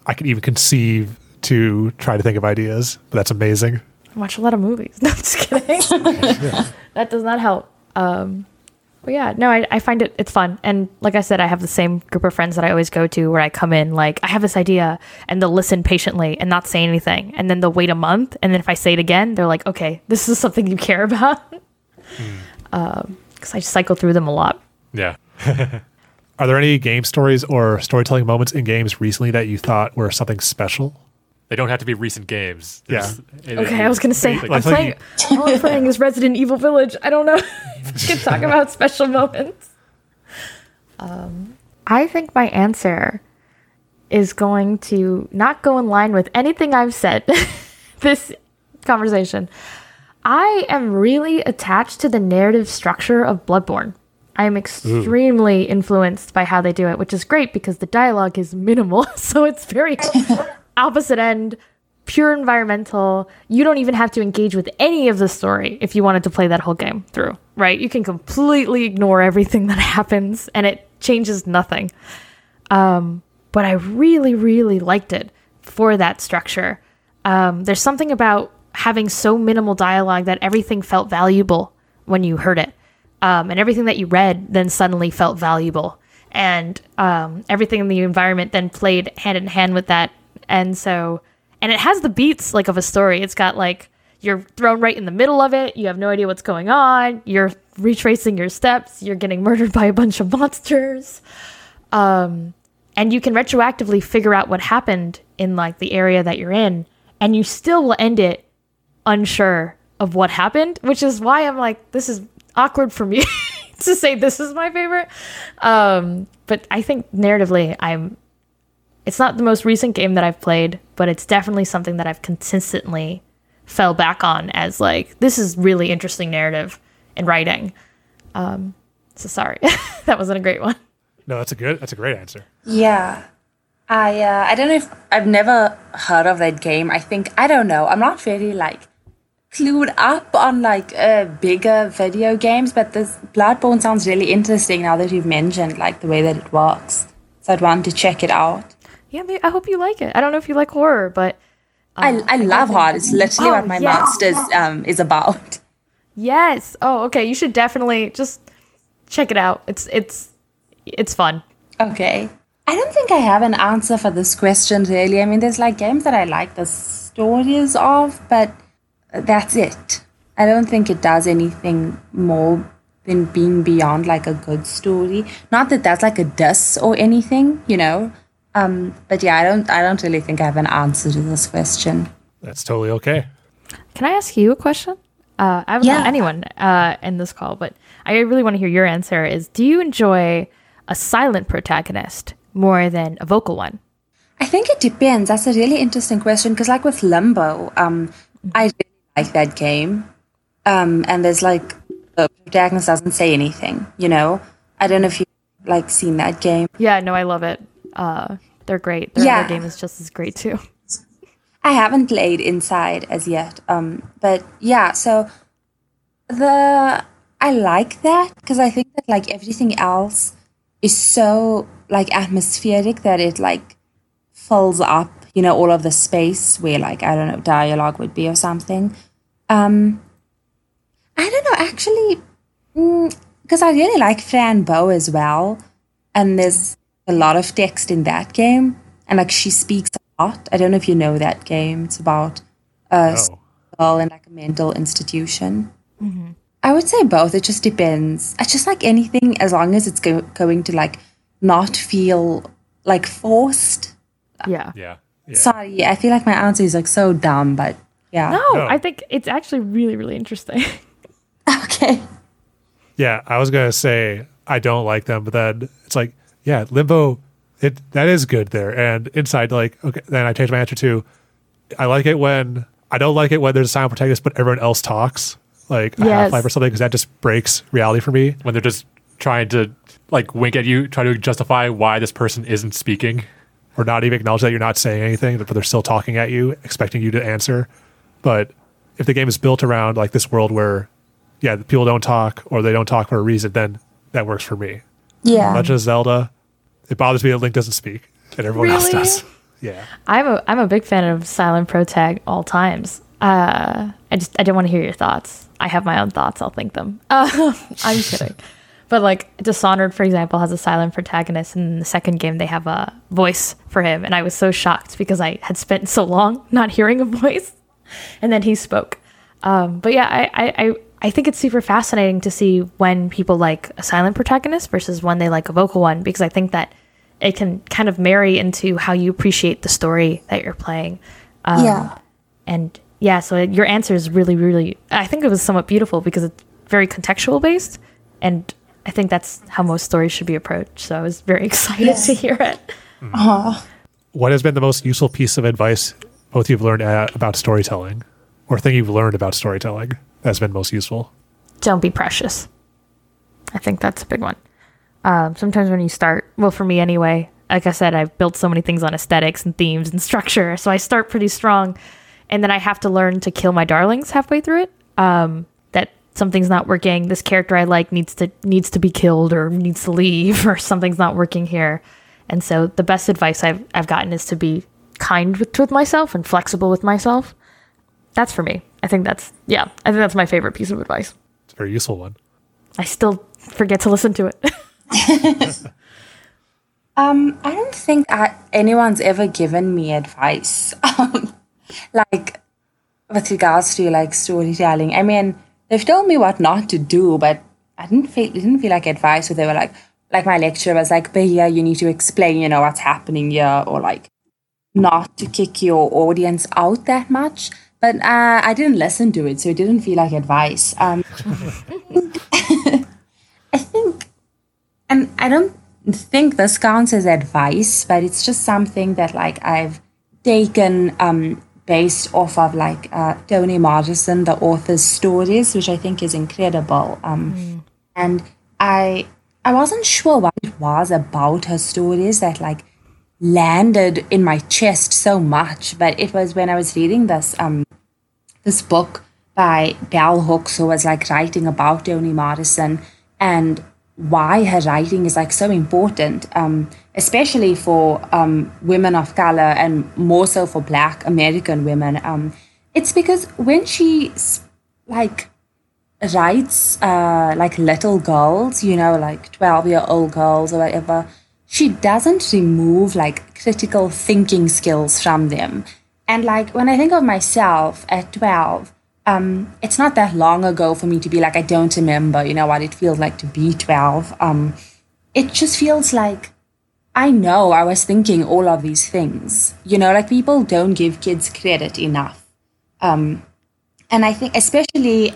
I can even conceive to try to think of ideas. But that's amazing. I watch a lot of movies. No, I'm just kidding. That does not help. But yeah, no, I find it's fun. And like I said, I have the same group of friends that I always go to where I come in like, I have this idea, and they'll listen patiently and not say anything. And then they'll wait a month. And then if I say it again, they're like, okay, this is something you care about. Because I cycle through them a lot. Yeah. Are there any game stories or storytelling moments in games recently that you thought were something special? They don't have to be recent games. Okay, I was going to say, Like- all I'm playing is Resident Evil Village. I don't know if we can talk about special moments. I think my answer is going to not go in line with anything I've said this conversation. I am really attached to the narrative structure of Bloodborne. I am extremely influenced by how they do it, which is great because the dialogue is minimal. So it's very opposite end, pure environmental. You don't even have to engage with any of the story if you wanted to play that whole game through, right? You can completely ignore everything that happens and it changes nothing. But I really, really liked it for that structure. There's something about having so minimal dialogue that everything felt valuable when you heard it. And everything that you read then suddenly felt valuable. And everything in the environment then played hand in hand with that. And it has the beats like of a story. It's got like, you're thrown right in the middle of it. You have no idea what's going on. You're retracing your steps. You're getting murdered by a bunch of monsters. And you can retroactively figure out what happened in like the area that you're in. And you still will end it unsure of what happened, which is why I'm like, this is awkward for me to say this is my favorite. But I think narratively, it's not the most recent game that I've played, but it's definitely something that I've consistently fell back on as like, this is really interesting narrative and writing. So sorry, that wasn't a great one. No, that's a great answer. Yeah. I don't know if I've never heard of that game. I don't know. I'm not really like clued up on like bigger video games, but this Bloodborne sounds really interesting now that you've mentioned like the way that it works. So I'd want to check it out. Yeah, I hope you like it. I don't know if you like horror, but I love horror. It's literally what my master's is about. Yes. Oh, okay. You should definitely just check it out. It's fun. Okay. I don't think I have an answer for this question really. I mean, there's like games that I like the stories of, but that's it. I don't think it does anything more than being beyond like a good story. Not that that's like a diss or anything, you know. But yeah, I don't really think I have an answer to this question. That's totally okay. Can I ask you a question? I haven't met anyone in this call, but I really want to hear your answer. Do you enjoy a silent protagonist more than a vocal one? I think it depends. That's a really interesting question because like with Limbo, I really like that game. And there's like, the protagonist doesn't say anything, you know? I don't know if you've like seen that game. Yeah, no, I love it. They're great. Their other game is just as great too. I haven't played Inside as yet. But yeah, so I like that because I think that like everything else is so like atmospheric that it like fills up, you know, all of the space where like, I don't know, dialogue would be or something. I don't know, actually, because I really like Fran Bow as well. And there's a lot of text in that game. And like she speaks a lot. I don't know if you know that game. It's about a girl in like a mental institution. Mm-hmm. I would say both. It just depends. I just like anything as long as it's going to like not feel like forced. Yeah. Sorry, I feel like my answer is like so dumb, but yeah. No, I think it's actually really, really interesting. Okay. Yeah, I was going to say I don't like them, but then it's like, yeah, Limbo, that is good there. And Inside, like, okay, then I changed my answer to I don't like it when there's a silent protagonist, but everyone else talks, like a Half-Life or something, because that just breaks reality for me. When they're just trying to like wink at you, try to justify why this person isn't speaking. Or not even acknowledge that you're not saying anything, but they're still talking at you, expecting you to answer. But if the game is built around like this world where, yeah, the people don't talk or they don't talk for a reason, then that works for me. Yeah. Legend of Zelda, it bothers me that Link doesn't speak and everyone else does. Yeah. I'm a big fan of silent protag all times. I don't want to hear your thoughts. I have my own thoughts. I'll think them. I'm kidding. But like Dishonored, for example, has a silent protagonist, and in the second game they have a voice for him, and I was so shocked because I had spent so long not hearing a voice, and then he spoke. But yeah, I think it's super fascinating to see when people like a silent protagonist versus when they like a vocal one, because I think that it can kind of marry into how you appreciate the story that you're playing. And yeah, so your answer is really, really, I think it was somewhat beautiful because it's very contextual based, and I think that's how most stories should be approached. So I was very excited to hear it. What has been the most useful piece of advice both you've learned about storytelling, or thing you've learned about storytelling that's been most useful? Don't be precious. I think that's a big one. Sometimes when you start, well, for me anyway, like I said, I've built so many things on aesthetics and themes and structure. So I start pretty strong, and then I have to learn to kill my darlings halfway through it. That something's not working. This character I like needs to be killed or needs to leave, or something's not working here. And so the best advice I've gotten is to be kind with myself and flexible with myself. That's for me. I think that's my favorite piece of advice. It's a very useful one. I still forget to listen to it. I don't think anyone's ever given me advice, like with regards to like storytelling. I mean, they've told me what not to do, but it didn't feel like advice. So they were like my lecturer was like, "But here you need to explain, what's happening here," or like not to kick your audience out that much. But I didn't listen to it, so it didn't feel like advice. I think, and I don't think this counts as advice, but it's just something that like I've taken based off of like Toni Morrison, the author's stories, which I think is incredible. And I wasn't sure what it was about her stories that like landed in my chest so much, but it was when I was reading this this book by Bell Hooks, who was like writing about Toni Morrison and why her writing is like so important, especially for women of color and more so for Black American women. It's because when she like writes like little girls, like 12-year-old girls or whatever, she doesn't remove like critical thinking skills from them. And like when I think of myself at 12, it's not that long ago for me to be like, I don't remember, what it feels like to be 12. It just feels like I know I was thinking all of these things, like people don't give kids credit enough. And I think especially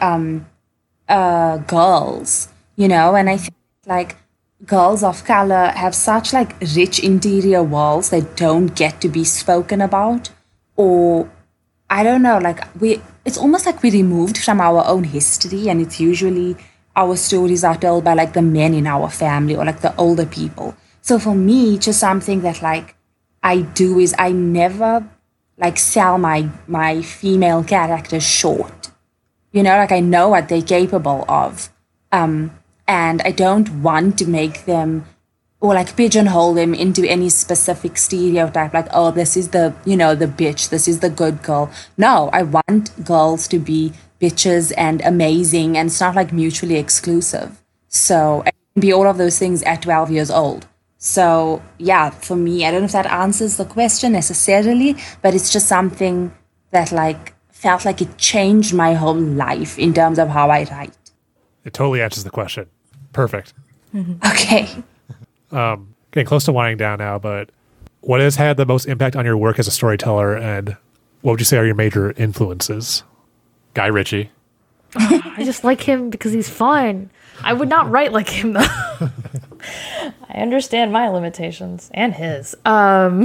girls, and I think like girls of color have such like rich interior worlds that don't get to be spoken about, or I don't know, like it's almost like we're removed from our own history, and it's usually our stories are told by like the men in our family or like the older people. So for me, just something that like I do is I never like sell my female characters short. Like I know what they're capable of. And I don't want to make them or like pigeonhole them into any specific stereotype, like, oh, this is the, the bitch, this is the good girl. No, I want girls to be bitches and amazing, and it's not like mutually exclusive. So I can be all of those things at 12 years old. So yeah, for me, I don't know if that answers the question necessarily, but it's just something that like felt like it changed my whole life in terms of how I write. It totally answers the question. Perfect. Okay. Getting close to winding down now, but what has had the most impact on your work as a storyteller, and what would you say are your major influences? Guy Ritchie. I just like him because he's fun. I would not write like him though. I understand my limitations and his. I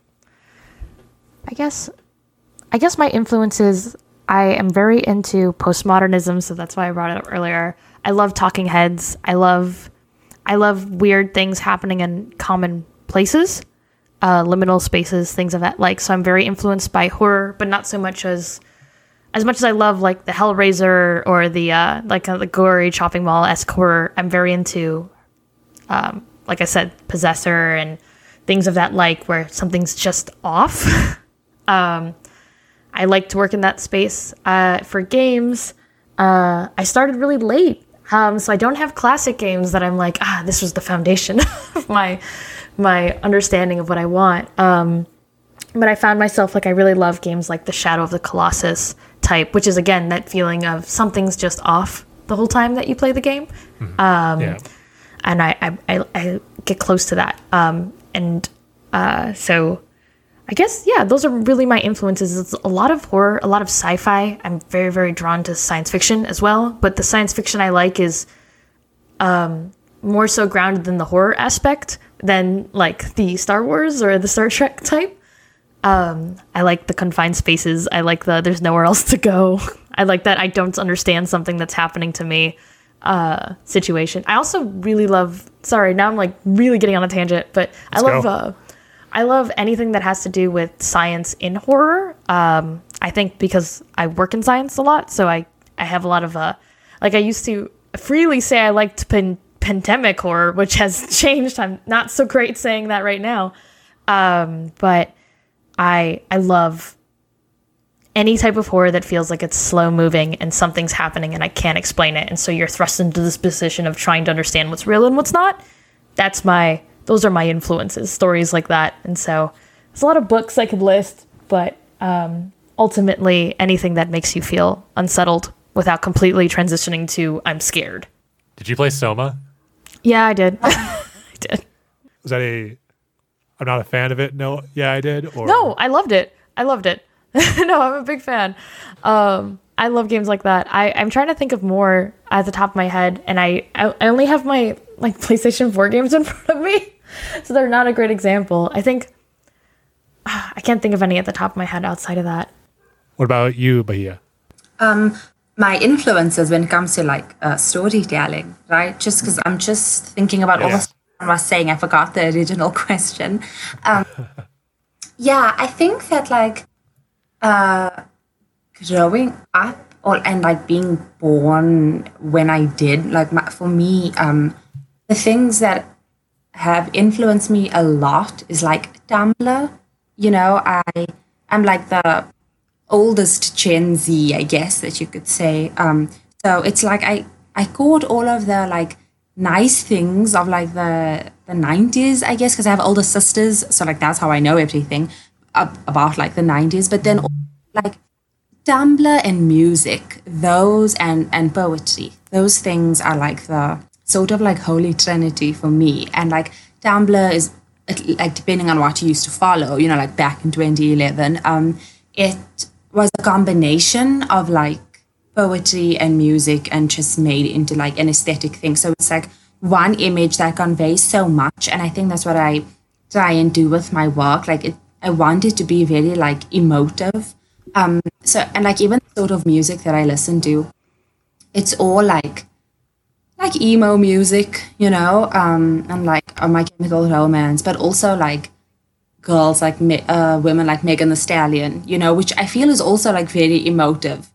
guess my influences, I am very into postmodernism, so that's why I brought it up earlier. I love talking heads. I love weird things happening in common places, liminal spaces, things of that like. So I'm very influenced by horror, but not so much as much as I love like the Hellraiser or the the gory chopping mall-esque horror. I'm very into, like I said, Possessor and things of that like where something's just off. I like to work in that space. For games, I started really late. So I don't have classic games that I'm like, this was the foundation of my understanding of what I want. But I found myself like I really love games like the Shadow of the Colossus type, which is again that feeling of something's just off the whole time that you play the game. And I get close to that. So I guess, those are really my influences. It's a lot of horror, a lot of sci-fi. I'm very, very drawn to science fiction as well. But the science fiction I like is more so grounded than the horror aspect than like the Star Wars or the Star Trek type. I like the confined spaces. I like the there's nowhere else to go. I like that I don't understand something that's happening to me situation. I also really love, sorry, now I'm like really getting on a tangent, but I love anything that has to do with science in horror. I think because I work in science a lot, so I have a lot of, like I used to freely say I liked pandemic horror, which has changed. I'm not so great saying that right now. But I love any type of horror that feels like it's slow moving and something's happening and I can't explain it. And so you're thrust into this position of trying to understand what's real and what's not. Those are my influences, stories like that. And so there's a lot of books I could list, but ultimately anything that makes you feel unsettled without completely transitioning to I'm scared. Did you play Soma? Yeah, I did. I did. Was that I'm not a fan of it? No. Yeah, I did. Or... No, I loved it. No, I'm a big fan. I love games like that. I'm trying to think of more at the top of my head, and I only have my like PlayStation 4 games in front of me, so they're not a great example. I think I can't think of any at the top of my head outside of that. What about you, Bahia? My influences when it comes to like storytelling, right? Just because I'm just thinking about all the stuff I was saying, I forgot the original question. I think that like growing up and like being born when I did, like for me, the things that have influenced me a lot is like Tumblr. You know, I'm like the oldest Gen Z, I guess that you could say. So it's like I caught all of the like nice things of like the 90s, I guess, because I have older sisters. So like that's how I know everything about like the 90s. But then like Tumblr and music, those and poetry, those things are like the sort of like holy trinity for me. And like Tumblr is like depending on what you used to follow, you know, like back in 2011, it was a combination of like poetry and music and just made into like an aesthetic thing. So it's like one image that conveys so much. And I think that's what I try and do with my work. Like I want it to be very like emotive. And like even the sort of music that I listen to, it's all like emo music, you know, and like My Chemical Romance, but also like girls like women like Megan Thee Stallion, you know, which I feel is also like very emotive.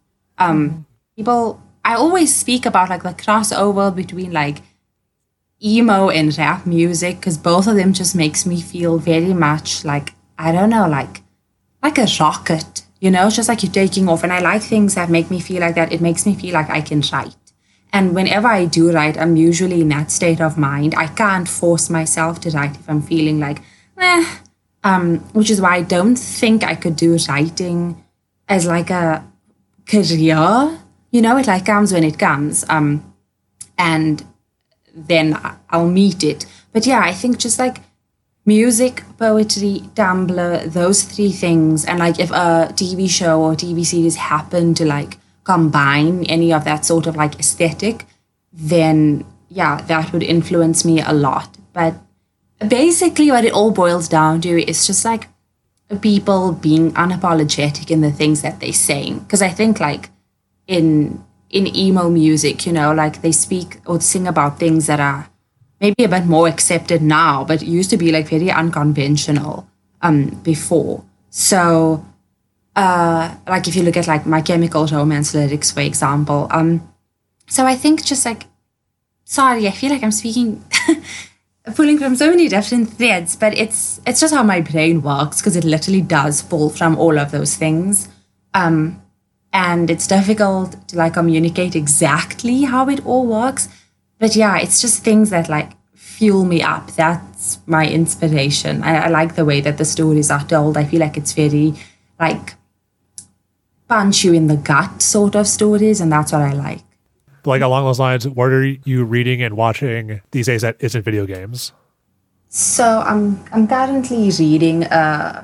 I always speak about like the crossover between like emo and rap music because both of them just makes me feel very much like, I don't know, like a rocket, you know, it's just like you're taking off. And I like things that make me feel like that. It makes me feel like I can write. And whenever I do write, I'm usually in that state of mind. I can't force myself to write if I'm feeling like, which is why I don't think I could do writing as like a career. You know, it like comes when it comes. And then I'll meet it. But yeah, I think just like music, poetry, Tumblr, those three things. And like if a TV show or TV series happen to like combine any of that sort of like aesthetic, then yeah, that would influence me a lot. But basically what it all boils down to is just like people being unapologetic in the things that they're saying. Because I think like in emo music, you know, like they speak or sing about things that are maybe a bit more accepted now, but it used to be like very unconventional before. So like if you look at like My Chemical Romance lyrics, for example. So I think just like, sorry, I feel like I'm speaking pulling from so many different threads, but it's just how my brain works because it literally does pull from all of those things. And it's difficult to like communicate exactly how it all works. But yeah, it's just things that like fuel me up. That's my inspiration. I like the way that the stories are told. I feel like it's very like punch you in the gut sort of stories, and that's what I like. Like along those lines, what are you reading and watching these days that isn't video games? So I'm currently reading the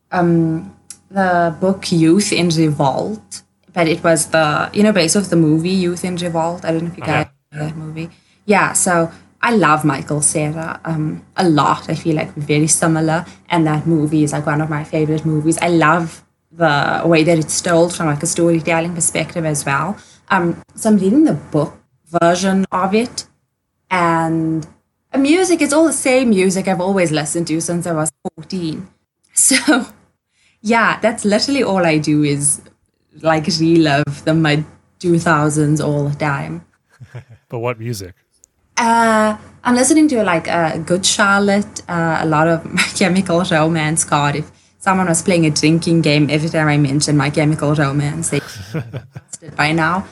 book Youth in Revolt, but it was based off the movie Youth in Revolt. I don't know if you guys know that movie. Yeah, so I love Michael Cera a lot. I feel like we're very similar, and that movie is like one of my favorite movies. I love the way that it's told from like a storytelling perspective as well. So I'm reading the book version of it, and music is all the same music I've always listened to since I was 14. So yeah, that's literally all I do is like relive the mid 2000s all the time. But what music? I'm listening to like Good Charlotte, a lot of My Chemical Romance. God, if someone was playing a drinking game every time I mentioned My Chemical Romance, they lost it by now.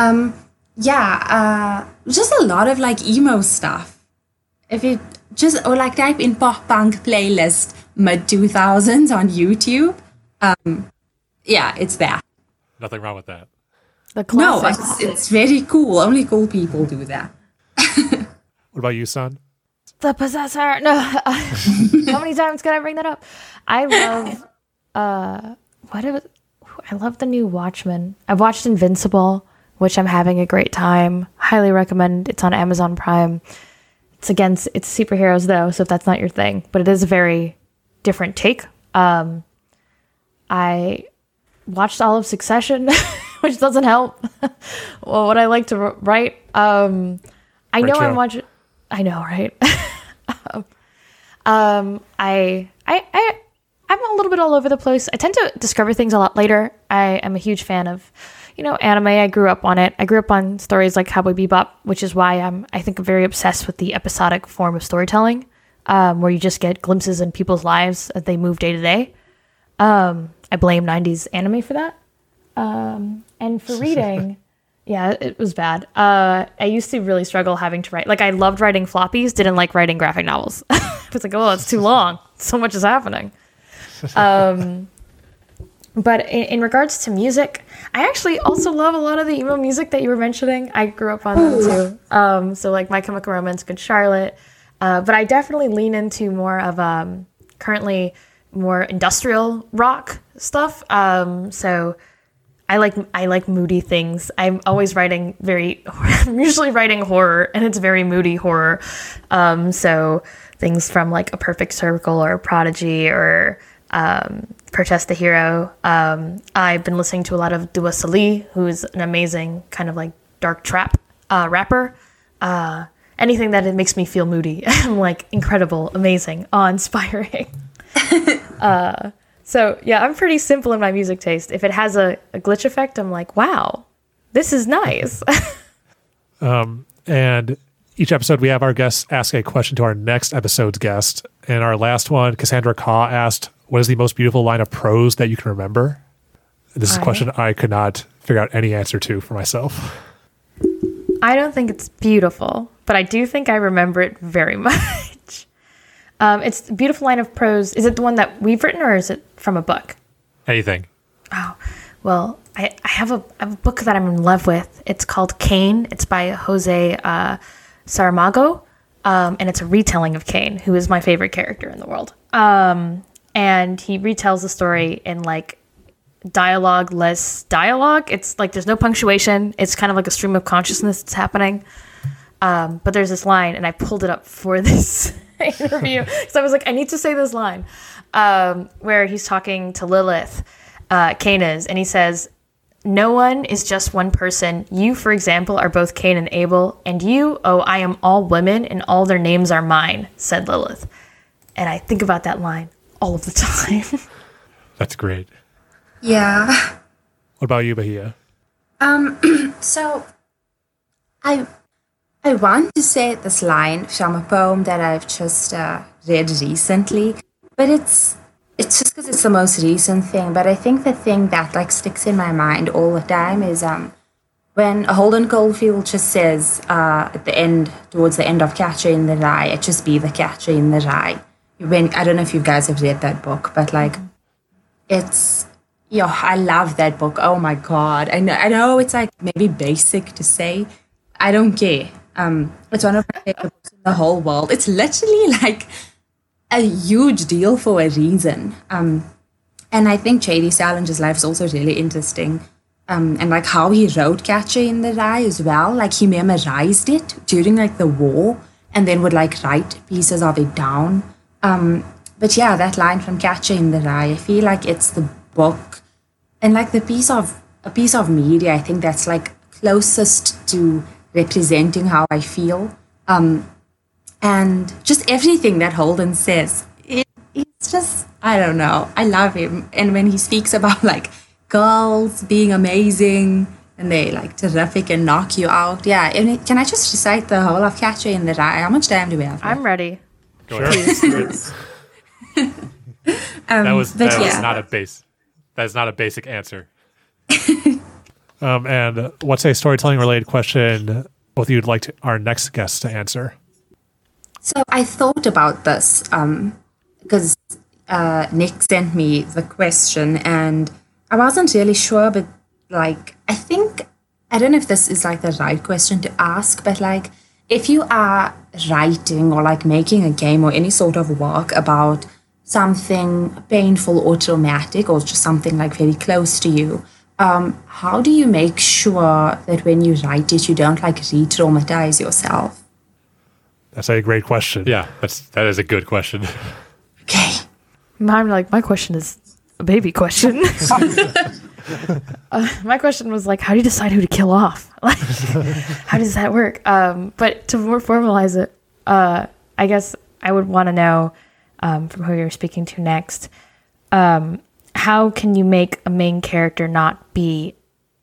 Just a lot of like emo stuff. If you or like type in pop punk playlist mid 2000s on YouTube, it's that. Nothing wrong with that. The No, classics. it's very cool. Only cool people do that. What about you, son? The Possessor. No. How many times can I bring that up? I love I love the new Watchmen. I've watched Invincible, which I'm having a great time. Highly recommend. It's on Amazon Prime. It's superheroes though, so if that's not your thing, but it is a very different take. I watched all of Succession, which doesn't help. Well, what I like to write. I know I'm watching. I know, right? I'm a little bit all over the place. I tend to discover things a lot later. I am a huge fan of, anime. I grew up on it. I grew up on stories like Cowboy Bebop, which is why I think I'm very obsessed with the episodic form of storytelling, where you just get glimpses in people's lives as they move day to day. I blame 90s anime for that. And for reading, yeah, it was bad. I used to really struggle having to write. Like, I loved writing floppies, didn't like writing graphic novels. I was like, oh, it's too long. So much is happening. But in regards to music, I actually also love a lot of the emo music that you were mentioning. I grew up on them too. So like My Chemical Romance, Good Charlotte. But I definitely lean into more of currently more industrial rock stuff. So I like moody things. I'm always writing I'm usually writing horror, and it's very moody horror. So things from like A Perfect Circle or Prodigy or Protest the Hero. I've been listening to a lot of Dua Salih, who's an amazing kind of like dark trap rapper. Anything that it makes me feel moody, I'm like incredible, amazing, awe-inspiring. So yeah, I'm pretty simple in my music taste. If it has a glitch effect, I'm like, wow, this is nice. And each episode, we have our guests ask a question to our next episode's guest. And our last one, Cassandra Kaw asked, what is the most beautiful line of prose that you can remember? This is a question I could not figure out any answer to for myself. I don't think it's beautiful, but I do think I remember it very much. It's a beautiful line of prose. Is it the one that we've written, or is it from a book? Anything. Oh, well, I have a book that I'm in love with. It's called Cain. It's by Jose Saramago, and it's a retelling of Cain, who is my favorite character in the world. And he retells the story in like dialogue-less dialogue. It's like there's no punctuation. It's kind of like a stream of consciousness that's happening. But there's this line, and I pulled it up for this interview because I was like, I need to say this line, where he's talking to Lilith, Cain is, and he says, no one is just one person. You, for example, are both Cain and Abel, and you, oh, I am all women, and all their names are mine, said Lilith. And I think about that line all of the time. That's great. Yeah. What about you, Bahia? So I I want to say this line from a poem that I've just read recently, but it's just because it's the most recent thing. But I think the thing that like sticks in my mind all the time is when Holden Caulfield just says at the end, towards the end of Catcher in the Rye, it just be the catcher in the rye. When I don't know if you guys have read that book, but like it's I love that book. Oh my god, I know it's like maybe basic to say. I don't care. It's one of my favorite books in the whole world. It's literally like a huge deal for a reason. And I think J.D. Salinger's life is also really interesting. And like how he wrote Catcher in the Rye as well. Like he memorized it during like the war and then would like write pieces of it down. But yeah, that line from Catcher in the Rye, I feel like it's the book and like a piece of media, I think that's like closest to representing how I feel. And just everything that Holden says, it's just, I don't know, I love him. And when he speaks about like girls being amazing and they like terrific and knock you out. Yeah, and can I just recite the whole of Catcher in the Rye? How much time do we have? I'm ready. Sure. That was not a basic answer. And what's a storytelling related question both of you'd like our next guest to answer? So I thought about this because Nick sent me the question and I wasn't really sure, but like, I don't know if this is like the right question to ask, but like, if you are writing or like making a game or any sort of work about something painful or traumatic or just something like very close to you, how do you make sure that when you write it, you don't like re-traumatize yourself? That's a great question. Yeah, that is a good question. Okay. My question is a baby question. My question was like, how do you decide who to kill off? Like, how does that work? But to more formalize it, I guess I would want to know from who you're speaking to next, how can you make a main character not be,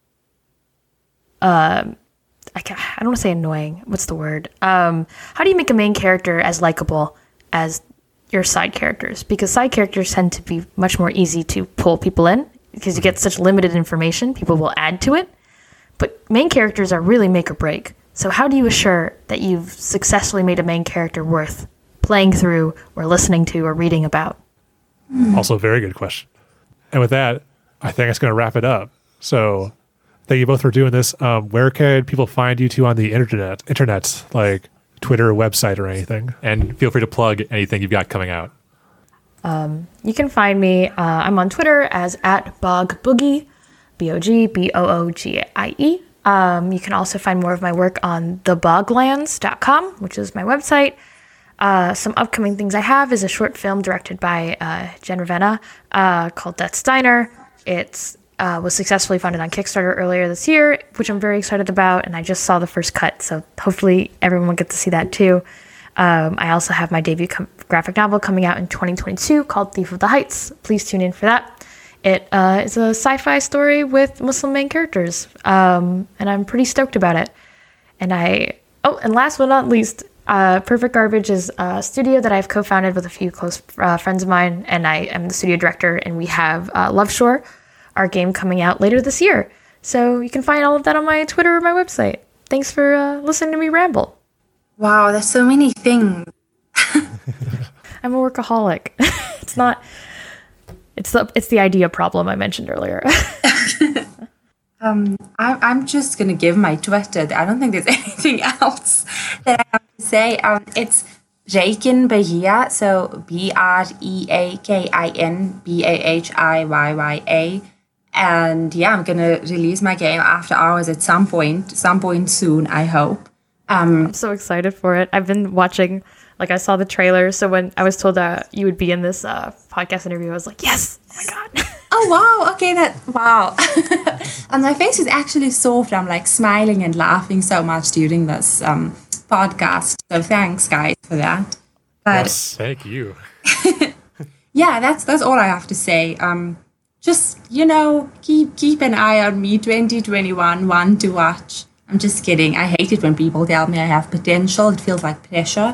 I don't want to say annoying. What's the word? How do you make a main character as likable as your side characters? Because side characters tend to be much more easy to pull people in because you get such limited information. People will add to it. But main characters are really make or break. So how do you assure that you've successfully made a main character worth playing through or listening to or reading about? Also a very good question. And with that, I think it's going to wrap it up. So thank you both for doing this. Where can people find you two on the internet, like Twitter, website, or anything? And feel free to plug anything you've got coming out. You can find me, I'm on Twitter as @BogBoogie, BOGBOOGIE. You can also find more of my work on theboglands.com, which is my website. Some upcoming things I have is a short film directed by Jen Ravenna called Death's Diner. It was successfully funded on Kickstarter earlier this year, which I'm very excited about, and I just saw the first cut, so hopefully everyone will get to see that too. I also have my debut graphic novel coming out in 2022 called Thief of the Heights. Please tune in for that. It is a sci-fi story with Muslim main characters, and I'm pretty stoked about it. And last but not least, Perfect Garbage is a studio that I've co-founded with a few close friends of mine, and I am the studio director, and we have Love Shore, our game, coming out later this year. So you can find all of that on my Twitter or my website. Thanks for listening to me ramble. Wow, there's so many things. I'm a workaholic. It's the idea problem I mentioned earlier. I'm just going to give my Twitter. I don't think there's anything else that I have to say. It's Breakin Bahia, so BREAKIN And yeah, I'm going to release my game after hours at some point soon, I hope. I'm so excited for it. I've been watching, I saw the trailer. So when I was told that you would be in this podcast interview, I was like, yes, oh my God. Oh, wow. Okay, wow. And my face is actually sore from smiling and laughing so much during this podcast. So thanks, guys, for that. But yes, thank you. Yeah, that's all I have to say. Just, keep an eye on me, 2021, one to watch. I'm just kidding. I hate it when people tell me I have potential. It feels like pressure.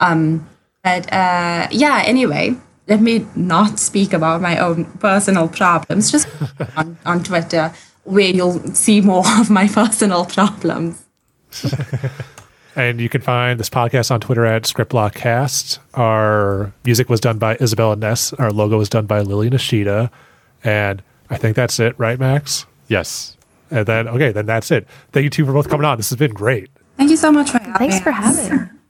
Anyway, let me not speak about my own personal problems. Just on Twitter, where you'll see more of my personal problems. And you can find this podcast on Twitter at ScriptBlockCast. Our music was done by Isabella Ness. Our logo was done by Lily Nishida. And I think that's it, right, Max? Yes. And then, then that's it. Thank you two for both coming on. This has been great. Thank you so much for having Thanks for us. having.